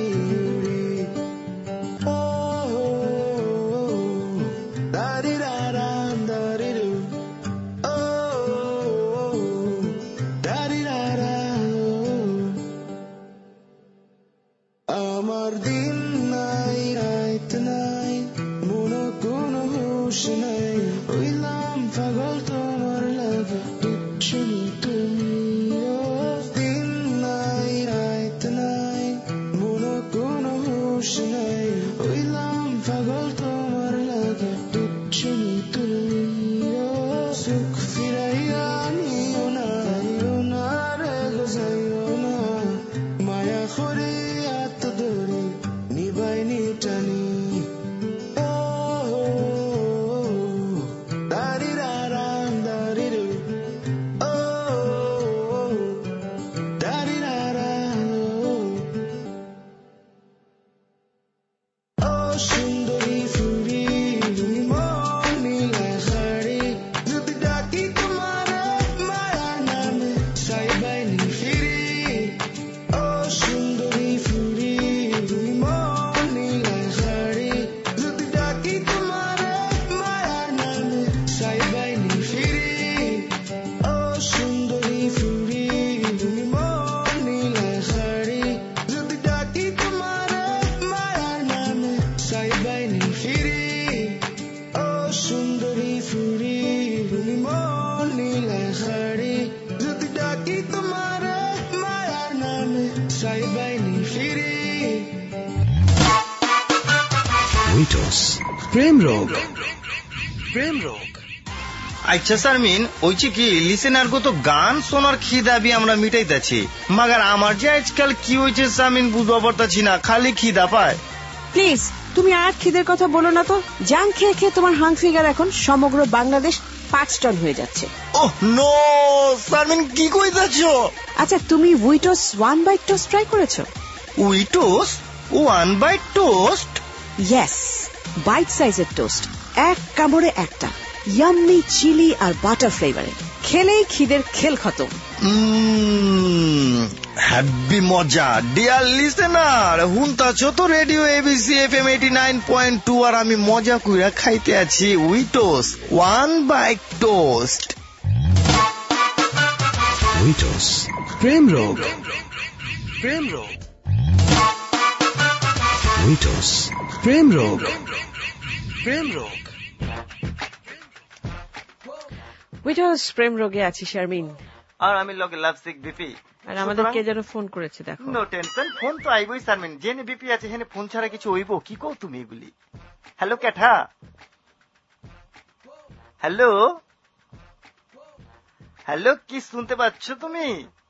আমার দিন নাই রাত নাই মনে কোনো হুশ নাই হইলাম পাগল তোমার লাগে তুমি তুমি দিন নাই রাত নাই মনে কোনো হুশ নাই হইলাম পাগল তোমার লাগে তুমি তুমি সুখ ফিরাইয়া নিও না না রে গোসাইও না মায়া করে প্রেম রোগ প্রেম রোগ। আচ্ছা শারমিন, ওইছে কি লিসেনার গো তো গান শোনার খিদা বি আমরা মিটাইতেছি, মাগার আমার যে আজকাল কি হয়েছে শারমিন বুঝবা পারতাছি না, খালি খিদা পায়। প্লিজ তুমি আর খিদের কথা বলো না তো। জাং খেয়ে খেয়ে তোমার হাং ফিগার এখন সমগ্র বাংলাদেশ পাঁচ টন হয়ে যাচ্ছে। ওহ নো শারমিন, কি কইতাছ? আচ্ছা, তুমি উইটোস ওয়ান বাইট টোস্ট ট্রাই করেছো? উইটোস one bite toast? Yes, bite সাইজের টোস্ট, এক কামড়ে একটা, ইয়াম্মি চিলি আর বাটার ফ্লেভারে, খেলেই খিদের খেল খতম। হ্যাপি মজা। ডিয়ার লিসেনার, হুনতাছ তো radio ABC FM eighty nine point two, আর আমি মজা কইরা খাইতে আছি উইটোস ওয়ান বাইট টোস্ট। উইটোস প্রেম রোগ প্রেম রোগ উইটোস প্রেম রোগ প্রেম রোগ উইটোস প্রেম রোগে আছি শারমিন, আর আমি লগে লাভসিক বিপি। আর আমাদের কে যেন ফোন করেছে, দেখো। নো টেনশন, ফোন তো আইবই শারমিন। জেনে বিপি আছে হেনে ফোন ছাড়া কিছু হইব? কি কও তুমি এগুলি? হ্যালো ক্যাঠা, হ্যালো হ্যালো, কি শুনতে পাচ্ছ তুমি?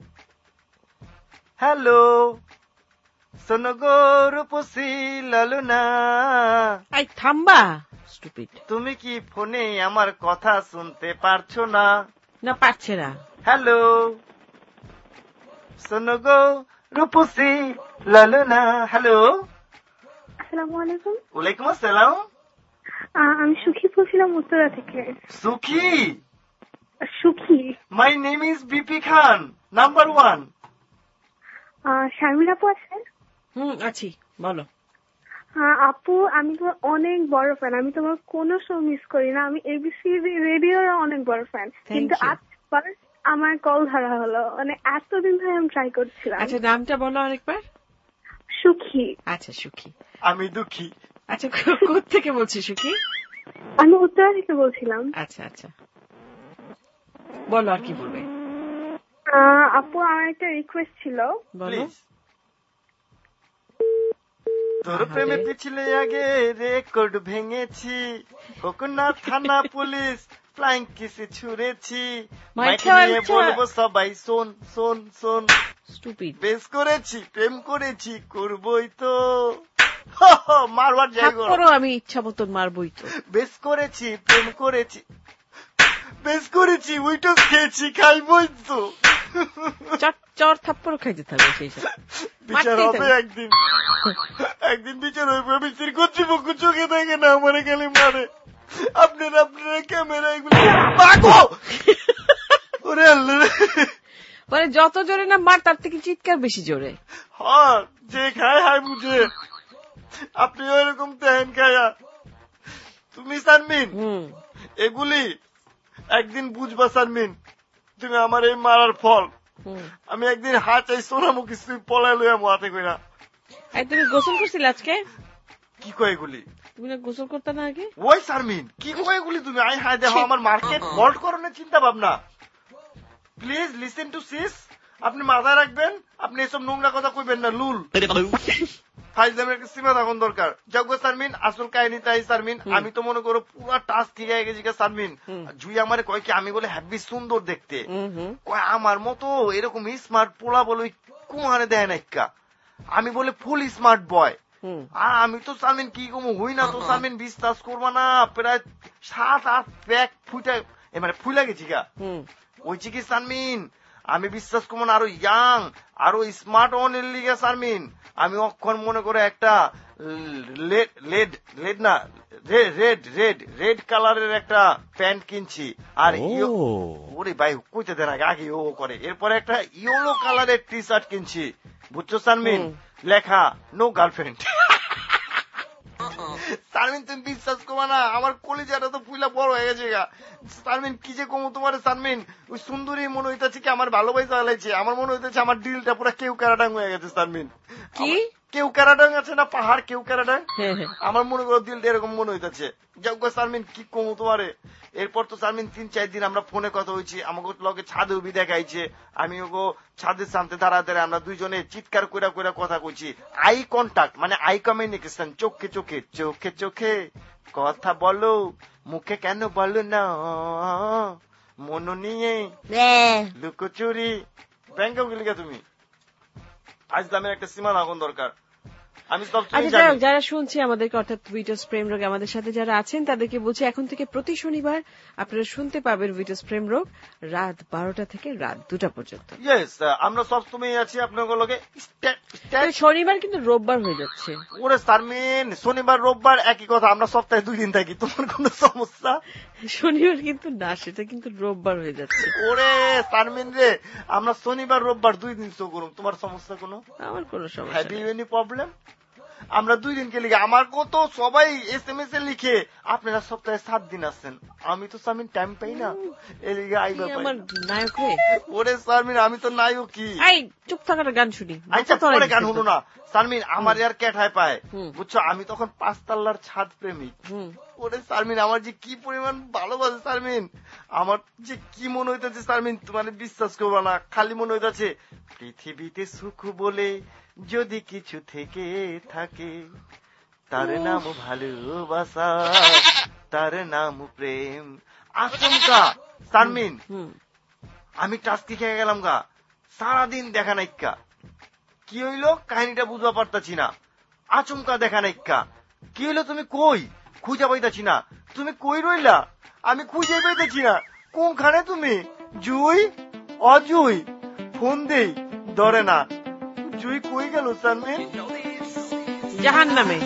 হ্যালো শোনো গো রূপসী লালনা। আই থাম্বা স্টুপিড, তুমি কি ফোনে আমার কথা শুনতে পারছো না? না পারছে না। হ্যালো শোনো গো রূপসী লালনা। হ্যালো, আসসালামু আলাইকুম। ওয়ালাইকুম আসসালাম। আমি সুখী বলছিলাম উত্তরা থেকে। সুখী? সুখী। My name is BP Khan, number one. Sharmin আপু আছেন? হুম আছি, বলো। আপু আমি তোমার অনেক বড় ফ্যান, আমি তোমার কোনো শো মিস করি না, আমি এবিসি রেডিওর অনেক বড় ফ্যান, কিন্তু আজকাল আমার কল ধরা হলো, মানে এতদিন ধরে আমি ট্রাই করছিলাম। আচ্ছা নামটা বলো আরেকবার। সুখী। আচ্ছা সুখী। আমি দুঃখী। আচ্ছা কোথা থেকে বলছি সুখী? আমি উত্তরা থেকে বলছিলাম। আচ্ছা আচ্ছা বলো, আর কি বলবে? আপু আমার একটা রিকোয়েস্ট ছিল। বলো। তোর প্রেমে পিছলে আগে রেকর্ড ভেঙেছি, কোকনা থানা পুলিশ ফ্লাইং কিসে ছুড়েছি, মাইকে নিয়ে বলবো সবাই শোন শোন শোন। স্টুপিড। বেশ করেছি, প্রেম করেছি, করবই তো। মারবার জায়গা করো, আমি ইচ্ছা মতন মারবই তো। বেশ করেছি, প্রেম করেছি, বেশ করেছি, উইটোস খেয়েছি, খাইবই তো। চর থাপ্পড় খাইতে থাকবে সেই সব বিচার হবে একদিন, একদিন বিচার হইবে। বিচার কর্তৃপক্ষ চোখে দেখে না, আমারে গেলে মারে। আপনারা আপনারা ক্যামেরা এগুলো ওরে আল্লাহ, মানে যত জোরে না মার তার থেকে চিৎকার বেশি জোরে। হ্যাঁ যে খায় হায় বুঝে। আপনি ওইরকম তেহেন খায়া তুমি শারমিন এগুলি একদিন বুঝবা শারমিন, তুমি আমার এই মারার ফল। আমি একদিন হাত এই সোনামুখী পলাই লইয়া হাতে কইরা। তুমি গোসল করছিলে আজকে? কি কয় এগুলি? তুমি না গোসল করতে না আগে? ওই শারমিন কি কয় এগুলি তুমি? আই হায় দেখো আমার মার্কেট বল্ট করণের চিন্তা ভাবনা। প্লিজ লিসেন টু সিস, আপনি মাথায় রাখবেন, আপনি এসব নোংরা কথা কইবেন না। লুল ফাইজলামের একটা সীমা তখন দরকার। যোগ্য শারমিন, আসল কাহিনী তাই শারমিন, আমি তো মনে করো পুরা টাচ ঠিক হয়ে গেছি শারমিন। জুই আমারে কয় কি আমি বলে হ্যাপি সুন্দর দেখতে, কয় আমার মতো এরকম স্মার্ট পোলা বলে কুমারে দেয় না। আমি বলে ফুল স্মার্ট বয়। আর আমি তো শারমিন কি কম হই না তো শারমিন, বিশ্বাস করবা না প্রায় সাত আট প্যাক ফুটা মানে ফুলা গেছি গা। ওই কি শারমিন আমি বিশ্বাস করবো না, আরো ইয়াং আরো স্মার্ট অনের লিগে শারমিন আমি অক্ষণ মনে করে একটা লেড লেড না রেড রেড রেড কালারের একটা প্যান্ট কিনছি। আর ওরে ভাই কইতে দেন আগে ও করে। এরপরে একটা ইয়েলো কালারের টি শার্ট কিনছি, বুঝছো শারমিন, লেখা নো গার্লফ্রেন্ড। শারমিন তুমি বিশ্বাস করবা না আমার কলিজাটা তো ফুলা বড় হয়ে গেছে গা। শারমিন কি যে কমো তোমার শারমিন, ওই সুন্দরী মনে হইতেছে কি আমার ভালোবাসা চালাইছে, আমার মনে হইতেছে আমার ডিলটা পুরো কেউ কারাডাং হয়ে গেছে শারমিন। কি কেউ কারাডাং আছে না পাহাড় কেউ কারাডাং, আমার মনে করো দিলটা এরকম মনে হইতেছে। যাও গো শারমিন কি কমো তোমারে। এরপর তো শারমিন তিন চার দিন আমরা ফোনে কথা হয়েছি, আমাকে লগে ছাদে উবি দেখাইছে, আমি ওগো ছাদের সামনে দাঁড়া দাঁড়া আমরা দুইজনে চিৎকার কইরা কইরা কথা কইছি। আই কন্টাক্ট মানে আই কমিউনিকেশন, চোখে চোখে চোখে চোখে কথা বলো, মুখে কেন বলো না মন নিয়ে লুকোচুরি। ব্যাংকে গেলি তুমি আজ দামের একটা সীমা রাখুন দরকার। আমি যারা শুনছি আমাদেরকে অর্থাৎ উইটোস প্রেম রোগ আমাদের সাথে যারা আছেন তাদেরকে বলছি এখন থেকে প্রতি শনিবার আপনারা শুনতে পাবেন উইটোস প্রেম রোগ রাত বারোটা থেকে রাত দুটা পর্যন্ত। আমরা সবসময় আছি আপনার লগে। শনিবার কিন্তু রোববার হয়ে যাচ্ছে। ওরে শারমিন শনিবার রোববার একই কথা, আমরা সপ্তাহে দুই দিন থাকি, তোমার কোন সমস্যা? শনিবার কিন্তু না, সেটা কিন্তু রোববার হয়ে যাচ্ছে। ওরে শারমিন রে আমরা শনিবার রোববার দুই দিন শো করুন, তোমার সমস্যা কোনো? আমার কোনো সমস্যা হ্যাভ ইউ এনি প্রবলেম? আমরা দুই দিনকে লিখে আমার কত সবাই এস এম এস এ লিখে আপনারা সপ্তাহে সাত দিন আসছেন, আমি তো সামিন টাইম পাই না, এই লিগে আইবা পাই আমার নায়ক রে। ওরে সামিন আমি তো নায়ক কি, এই চুপ থাকার গান শুনি। আচ্ছা পরে গান শুনো না সামিন, আমার আর ক্যাঠায় পায় বুঝছো, আমি তখন পাঁচতলার ছাদ প্রেমিক। ওরে সারমিন আমার যে কি পরিমাণ ভালোবাসে সারমিন, আমার যে কি মনে হইতেছে সারমিন তোমার বিশ্বাস করবো না, খালি মনে হইতেছে পৃথিবীতে সুখ বলে যদি কিছু থেকে থাকে তার নাম ভালোবাসা, তার নাম প্রেম। আচমকা সারমিন আমি টাস্কি খেয়ে গেলাম গা, সারাদিন দেখা নাইকা, কি হইলো কাহিনীটা বুঝবা পারতাছি না, আচমকা দেখা নাইকা, কি হইলো তুমি কই খুঁজে পাইতেছি না, তুমি কই রইলা আমি খুঁজে পাইতেছি না, কোনখানে তুমি? জুই অজুই ফোন দেই ধরে না, জুই কই গেল সানমিন? জাহান নামে।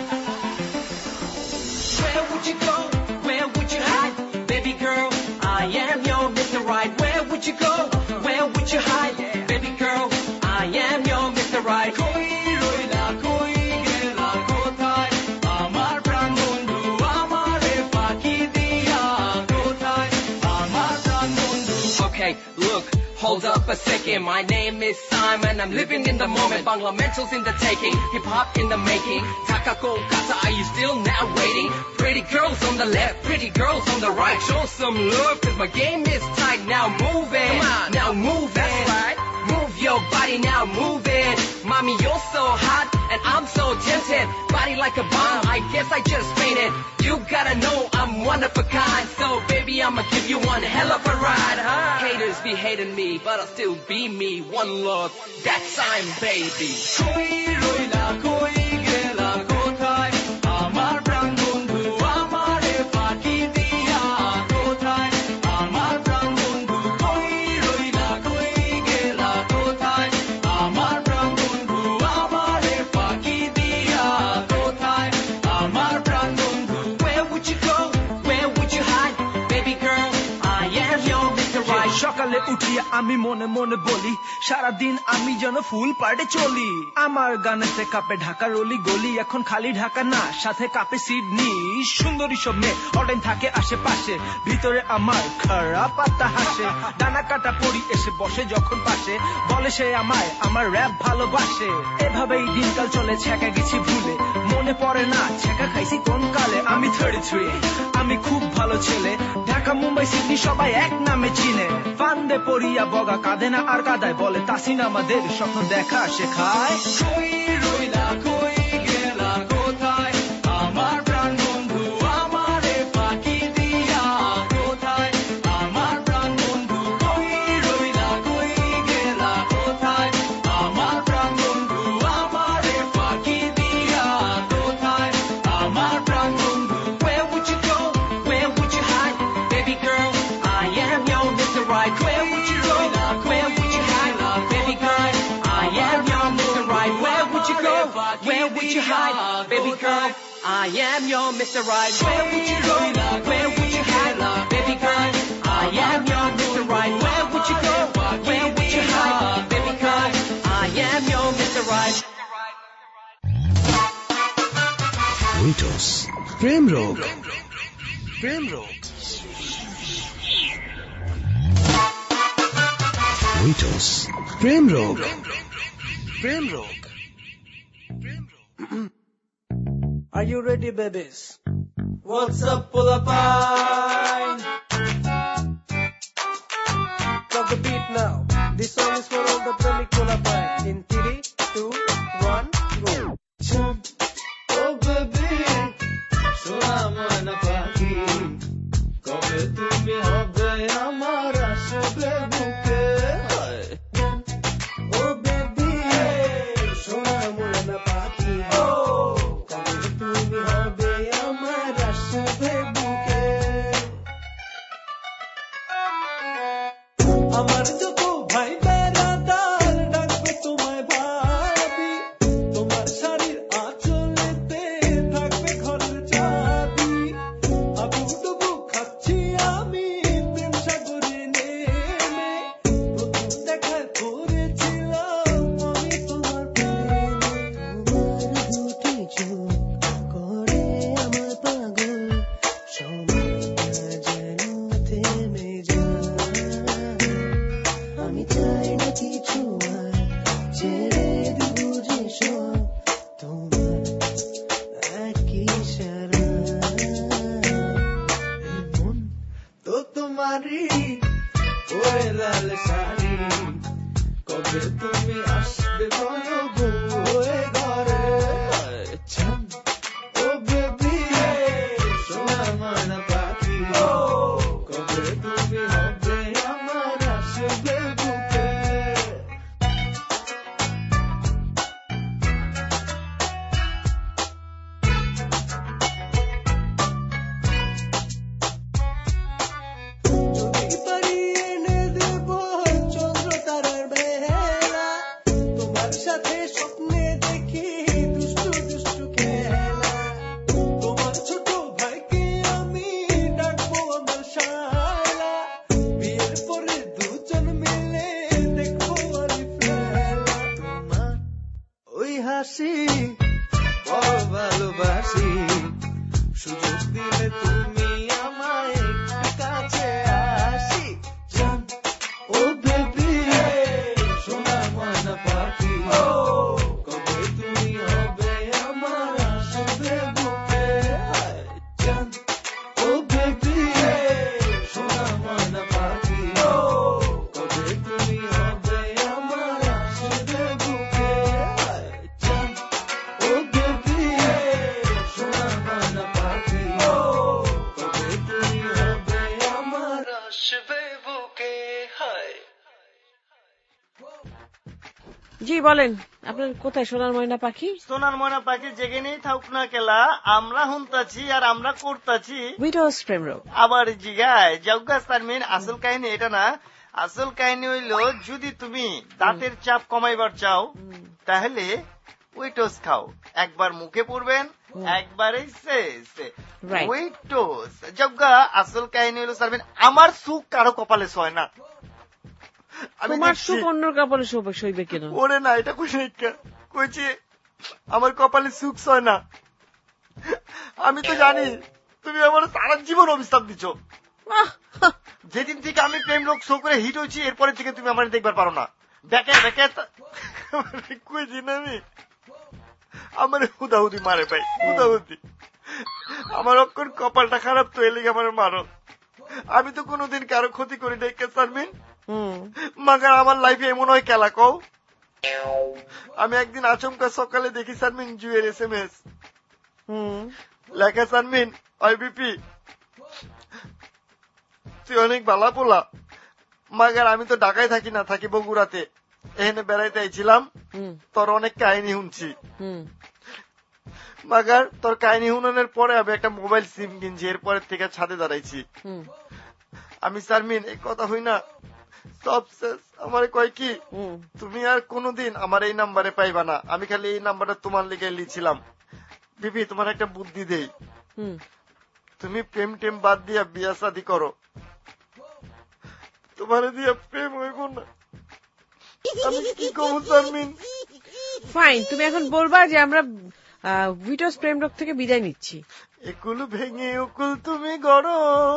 Where would you go? Where would you hide? Baby girl, I am your Mister Right. Where would you go? Where would you hide? Baby girl, I am your Mister Right. Koi roila koi gela kothay amar pran bondhu amare paki diya kothay amar pran bondhu. Okay, look, hold up a second. My name is Simon. I'm living in the moment. Bangla mentals in the taking. Hip hop in the making. Takako kata, are you still now waiting? Pretty girls on the left, pretty girls on the right. Show some love, cause my game is tight. Now move it. Come on, now move it. That's right. Move your body, now move it. Mommy, you're so hot, and I'm so tempted. Body like a bomb, I guess I just fainted. You gotta know I'm one of a kind. So baby, I'ma give you one hell of a ride, huh? Haters be hating me, but I'll still be me. One love, that's I'm baby. Koi roila koi gela kothay amar pran bondhu amare paki diya kothay amar pran bondhu. Koi roila koi gela kothay amar pran bondhu amare paki diya kothay amar pran bondhu. Where would you go? Where would you hide? Baby girl, I am your Mister Right. সকালে উঠিয়া আমি মনে মনে বলি সারাদিন আমি যেন ফুল পাড়ে চলি, আমার গানেতে কাপে ঢাকা রলি গলি, এখন খালি ঢাকা না সাথে কাপে সিডনি। সুন্দরী সব মেয়ে অটাইম থাকে আশেপাশে, ভিতরে আমার খারাপ আত্মা হাসে, ডানা কাটা পড়ি এসে বসে যখন পাশে, বলে সে আমায় আমার র‍্যাপ ভালোবাসে। এভাবেই দিনকাল চলে, ছেঁকা গেছি ভুলে, মনে পড়ে না ছেঁকা খাইছি কোন কালে। আমি থার্টি থ্রি, আমি খুব ভালো ছেলে, ঢাকা মুম্বাই সিডনি সবাই এক নামে চিনে। ফান্দে পড়িয়া বগা কাঁদে না আর কাদায়, বলে তাসিন আমাদের স্বপ্ন দেখা শেখায়। কই রইলা কই গেলা কোথায় আমার প্রাণ বন্ধু আমারে ফাঁকি দিয়া কোথায় আমার প্রাণ বন্ধু। কই রইলা কই গেলা কোথায় আমার প্রাণ বন্ধু আমারে ফাঁকি দিয়া কোথায় আমার প্রাণ বন্ধু। Where would you go? Where would you hide? Baby girl, I am your Mister Right. Where would you go? Where would you hide? Baby girl, I am your Mister Right. Where would you go? Where would you hide? Baby girl, I am your Mister Right. Where would you go? Where would you hide? Baby girl, I am your Mister Right. Where would you go? Where would you hide? Baby girl, I am your Mister Right. Ritos প্রেম রোগ প্রেম রোগ Ritos প্রেম রোগ প্রেম রোগ Are you ready, babies? What's up, Pulapine? Drop the beat now. This song is for all the premic Pulapine. In three, two, one, go. Oh baby, সোনা ময়না পাখি, কবে তুমি হবে আমার আসবে বুকে। Oh baby, সোনা ময়না পাখি, কবে তুমি হবে আমার আসবে বুকে। আমার যত ভাই বেড়াদার ডাকবে তোমায় ভাবি, জি বলেন, আপনার কোথায় সোনার ময়না পাখি? সোনার ময়না পাখি যেখানেই থাকুক না কেলা, আমরা হুনতাছি আর আমরা করতাছি উইডোজ প্রেম রোগ। আবার জিগায় জগা সারমিন, আসল কাহিনী এটা না। আসল কাহিনী হইল, যদি তুমি দাঁতের চাপ কমাইবার চাও তাহলে উইটোস খাও। একবার মুখে পড়বেন, একবারে উইটোস। জগা আসল কাহিনী হইল সারমিন, আমার সুখ কারো কপালে সয় না। তোমার সুখ অন্য কপালে সইবে কেন? ওরে না, এটা কইছে আমার কপালে সুখ সয় না। আমি তো জানি তুমি আমার সারা জীবন অভিশাপ দিচ্ছ। যেদিন থেকে আমি প্রেম রোগ শো করে হিট হয়েছি, এরপরে থেকে তুমি আমার দেখবার পারো না। দেখে দেখে কইছি না আমি, আমার হুদাহুদি মারে ভাই, হুদাহুদি। আমার অক্ষর কপালটা খারাপ তো, এলে আমার মারো। আমি তো কোনোদিন কারো ক্ষতি করি নাই সারমিন, মাগার আমার লাইফে এমন হয় খেলা কও। আমি একদিন আচমকা সকালে দেখি সারমিন জুয়ের এস এম এস লেখা, সারমিন আইবিপি তুই অনেক বালা পোলা। মাগার আমি তো ঢাকায় থাকি না, থাকি বগুড়াতে। এখানে বেড়াইতে আইছিলাম, তোর অনেক কাহিনী শুনছি। মাগার তোর কাহিনী শুনানোর পরে আমি একটা মোবাইল সিম কিনছি, এরপরের থেকে ছাদে দাঁড়াইছি। আমি সারমিন এই কথা হই না, সব শেষ। আমার কয় কি, তুমি আর কোনদিন আমার এই নাম্বারে পাইবা না। আমি খালি এই নাম্বারটা তোমার লিগে লিখছিলাম। বিবি তোমার একটা বুদ্ধি দেই, তুমি প্রেম টেম বাদ দিয়া বিয়া শাদী করো। তোমার দিয়া প্রেম হইব না। আমি কি করবো সারমিন? ফাইন, তুমি এখন বলবা যে আমরা উইটোস প্রেম রোগ থেকে বিদায় নিচ্ছি। একুল ভেঙে উকুল তুমি গড়ো,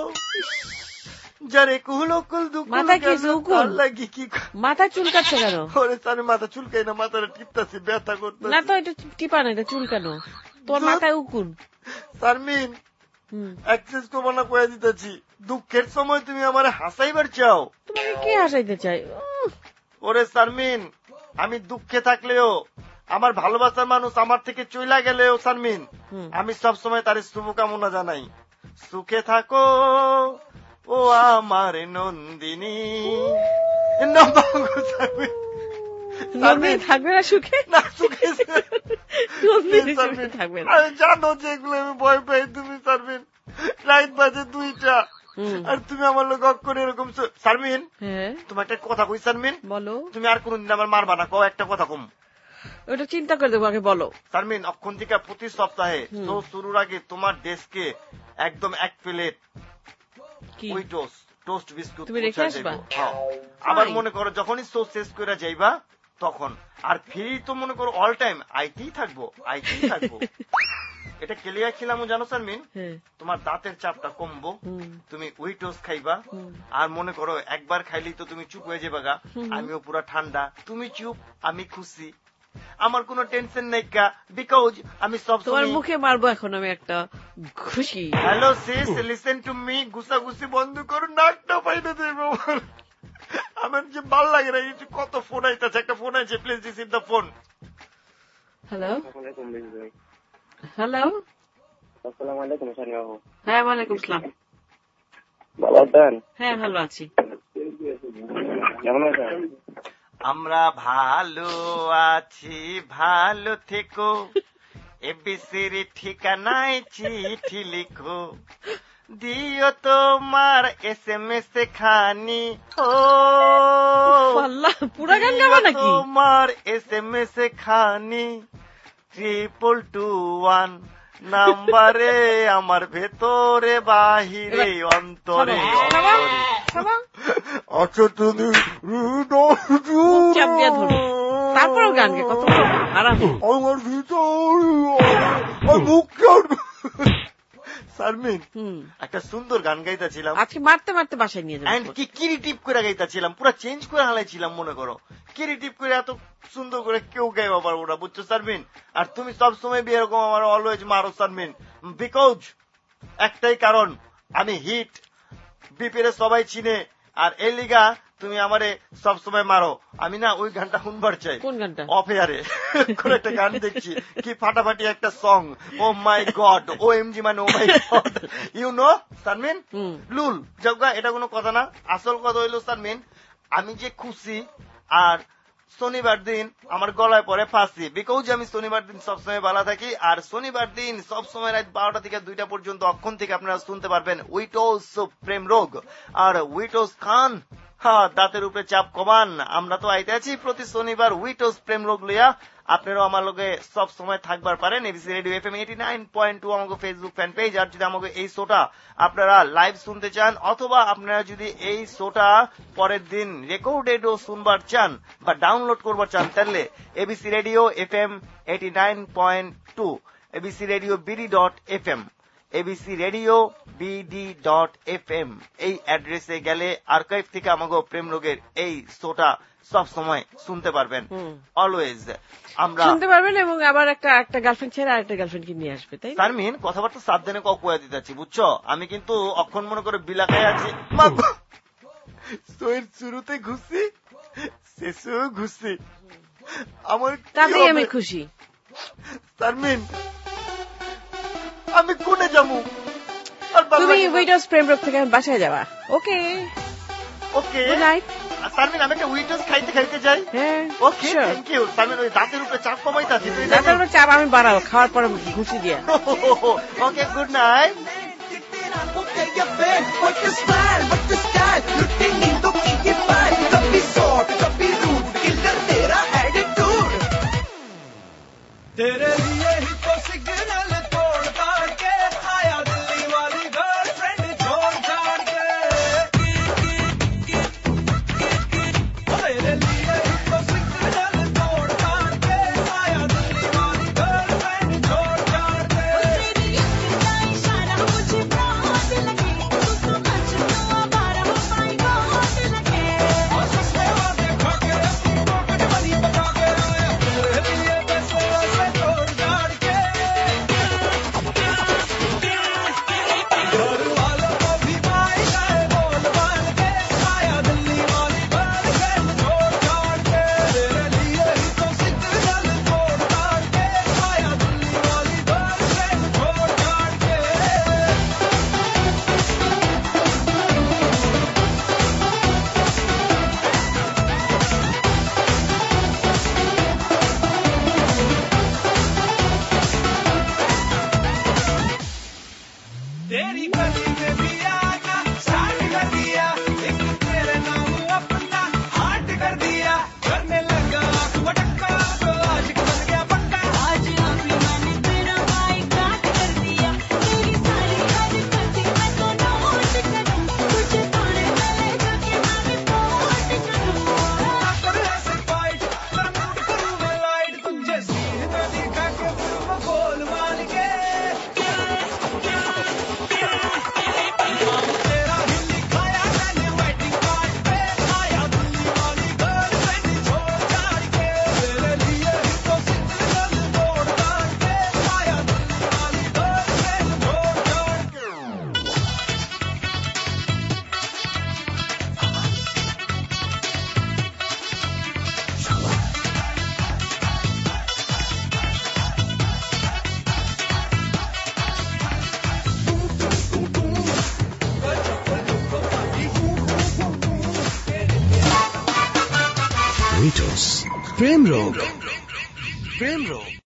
যার একুল উকুল মাথা কি লাগি কি মাথা চুলকাচ্ছে কেন? ওরে সারি মাথা চুলকাই না, মাথাটা টিপতাছি, ব্যথা করতে না তো। এটা টিপা না, এটা চুলকানো। তোর মাথায় উকুল। সারমিন অ্যাক্সেস করবো না কয়ে দিতেছি। দুঃখের সময় তুমি আমার হাসাইবার চাও। তোমাকে কে হাসাইতে চাই? ওরে সারমিন, আমি দুঃখে থাকলেও, আমার ভালোবাসার মানুষ আমার থেকে চইলা গেলেও সারমিন, আমি সব সময় তার শুভকামনা জানাই। সুখে থাকো ও আমার নন্দিনী। থাকবে না সুখে? না সুখে থাকবে না। জানো যেগুলো আমি ভয় পাই তুমি সারমিন। রাত বাজে দুইটা আর তুমি আমার লোক করে এরকম। সারমিন তোমার একটা কথা কই সারমিন, বলো। তুমি আর কোনদিন আমার মারবা না, কও একটা কথা কম। ওটা চিন্তা করে দেবো, আগে বলো। সারমিন অক্ষণ থেকে প্রতি সপ্তাহে শো শুরুর আগে তোমার ডেস্কে একদম এক প্লেট উইটোস টোস্ট বিস্কুট তুমি রেখে আসবা। আবার মনে করো যখনই শো শেষ করে যাইবা তখন। আর ফ্রি তো মনে করো অল টাইম আইতেই থাকবো, আইতেই থাকবো। এটা কেলিয়া খিলাম জানো সারমিন, তোমার দাঁতের চাপটা কমবো, তুমি উইটোস খাইবা। আর মনে করো একবার খাইলেই তো তুমি চুপ হয়ে যাবে গা। আমিও পুরা ঠান্ডা, তুমি চুপ, আমি খুশি, আমার কোনো টেনশন নাই কা, বিকজ আমি সব তোমার মুখে মারবো এখন আমি একটা খুশি। Hello sis, listen to me. গুসাগুসি বন্ধ করো, নাকটা বাইরে দেবো। আমার যে ভাল লাগে না, কত ফোন আইতেছে। একটা ফোন আছে, please receive the phone. Hello hello আসসালামু আলাইকুম সানি বাবু। হ্যাঁ ওয়ালাইকুম আসসালাম। ভালো আছেন? হ্যাঁ ভালো আছি। কেমন আছেন? আমরা ভালো আছি, ভালো থেকো। এবিসির ঠিকানায় চিঠি লিখো, দিও তোমার এস এম এস খানি। ও পুরা গান গাবা নাকি? তোমার এস এম এস খানি ট্রিপল টু ওয়ান নাম্বারে, আমার ভেতরে বাহিরে অন্তরে। আচ্ছা তুমি তারপর গানকে কত আরাম। আমার ভিতরে সারমিন একটা সুন্দর গান গাইতেছিলাম আজকে, মারতে মারতে বাসায় নিয়ে যাবো। কি ক্রিয়েটিভ করে গাইতেছিলাম, পুরো চেঞ্জ করে হালাইছিলাম। মনে করো ক্রিয়েটিভ করে এত সুন্দর করে কেউ গাইবা পারবো না, বুঝছো সারমিন? আর তুমি সবসময় এরকম আমার অলওয়েজ মারো সারমিন, বিকজ একটাই কারণ, আমি হিট, বিপিরে সবাই চিনে। আর এই লিগা তুমি আমারে সবসময় মারো। আমি না ওই গানটা শুনবার চাই। কোন গানটা? অফেয়ারে কোন একটা গান দেখছি, কি ফাটাফাটি একটা song. Oh my god, O M G মানে oh my god, you know Sharmin. লুল জগা, এটা কোনো কথা না। আসল কথা হইলো সারমিন, আমি যে খুশি আর শনিবার দিন আমার গলায় পরে ফাঁসি, বিকজ আমি শনিবার দিন সবসময় ভালো থাকি। আর শনিবার দিন সবসময় রাত বারোটা থেকে দুইটা পর্যন্ত অক্ষণ থেকে আপনারা শুনতে পারবেন উইটোস প্রেম রোগ। আর উইটোস খান, হ্যাঁ, দাঁতের উপরে চাপ কমান। আমরা তো আইতে আছি প্রতি শনিবার উইটোস প্রেম রোগ লইয়া। আপনারাও আমার লগে সব সময় থাকবার পারেন ABC radio FM eighty nine point two আমাকে ফেসবুক ফ্যান পেজ। আর যদি আমাকে এই শোটা আপনারা লাইভ শুনতে চান, অথবা আপনারা যদি এই শোটা পরের দিন রেকর্ডেডও শুনবার চান বা ডাউনলোড করবার চান, তাহলে ABC radio FM eighty nine point two ABC radio BD dot F M ABC radio BD dot F M এই অ্যাড্রেসে গেলে আর্কাইভ থেকে আমাকে প্রেম রোগের এই শোটা সব সময় শুনতে পারবেন। অলওয়েজ আমরা শুনতে পারবেন। এবং আবার একটা একটা গার্লফ্রেন্ড ছেড়ে আরেকটা গার্লফ্রেন্ড কি নিয়ে আসবে, তাই তারমিন কথাবার্তা সাবধানে কুয়া দিতে আছি, বুঝছো? আমি কিন্তু অক্ষণ মনে করে বিলাকায় আছি। শুরুতে ঘুষি, শেষেও ঘুষি, আমার তাতেই আমি খুশি। তারমিন আমি কোনে যাবো? তুমি উইটোস প্রেম রোগ থেকে বাসায় যাবা। ওকে ওকে গুড নাইট। তারমিন আমি একটা উইটোস খাইতে খাইতে যাই। হ্যাঁ ওকে থ্যাংক ইউ। তারমিন ওই দাঁতের উপরে চাপ কমাইতে আছি, দাঁতের উপরে চাপ আমি বাড়াবো খাওয়ার পরে ঘুষি দিয়া। Okay good night. तेरे लिए ही तो सिग्नल तोड़ ताड़ के आया दिल्ली वाली गर्लफ्रेंड छोड़ छाड़ के। तेरे लिए ही तो सिग्नल तोड़ ताड़ के आया दिल्ली वाली गर्लफ्रेंड छोड़ छाड़ के। तेरी इतना इशारा मुझे बहुत लगे, तू तो मजनू आवारा हो माय गॉड लगे। और सस्ते वादे खा के अपनी पॉकेट मनी बचा के आया तेरे लिए बस तेरी गली में भी आना स्टार्ट कर दिया, एक तेरे नाम अपना हार्ट कर दिया, करने लगा आंख मटक्का तो आशिक बन गया पक्का। आज अभी मैंने तेरा भाई काट कर दिया, तेरी सारी हरकतें मैं तो नोट करूं, तुझे थोड़े पहले जाके मैं रिपोर्ट करूं। कर ऐसे फाइट कर मूड करूं मैं लाइट, तुझे सीधा दिखा के फिल्म गोल मार के। Ritos. Prem Road. Prem Road.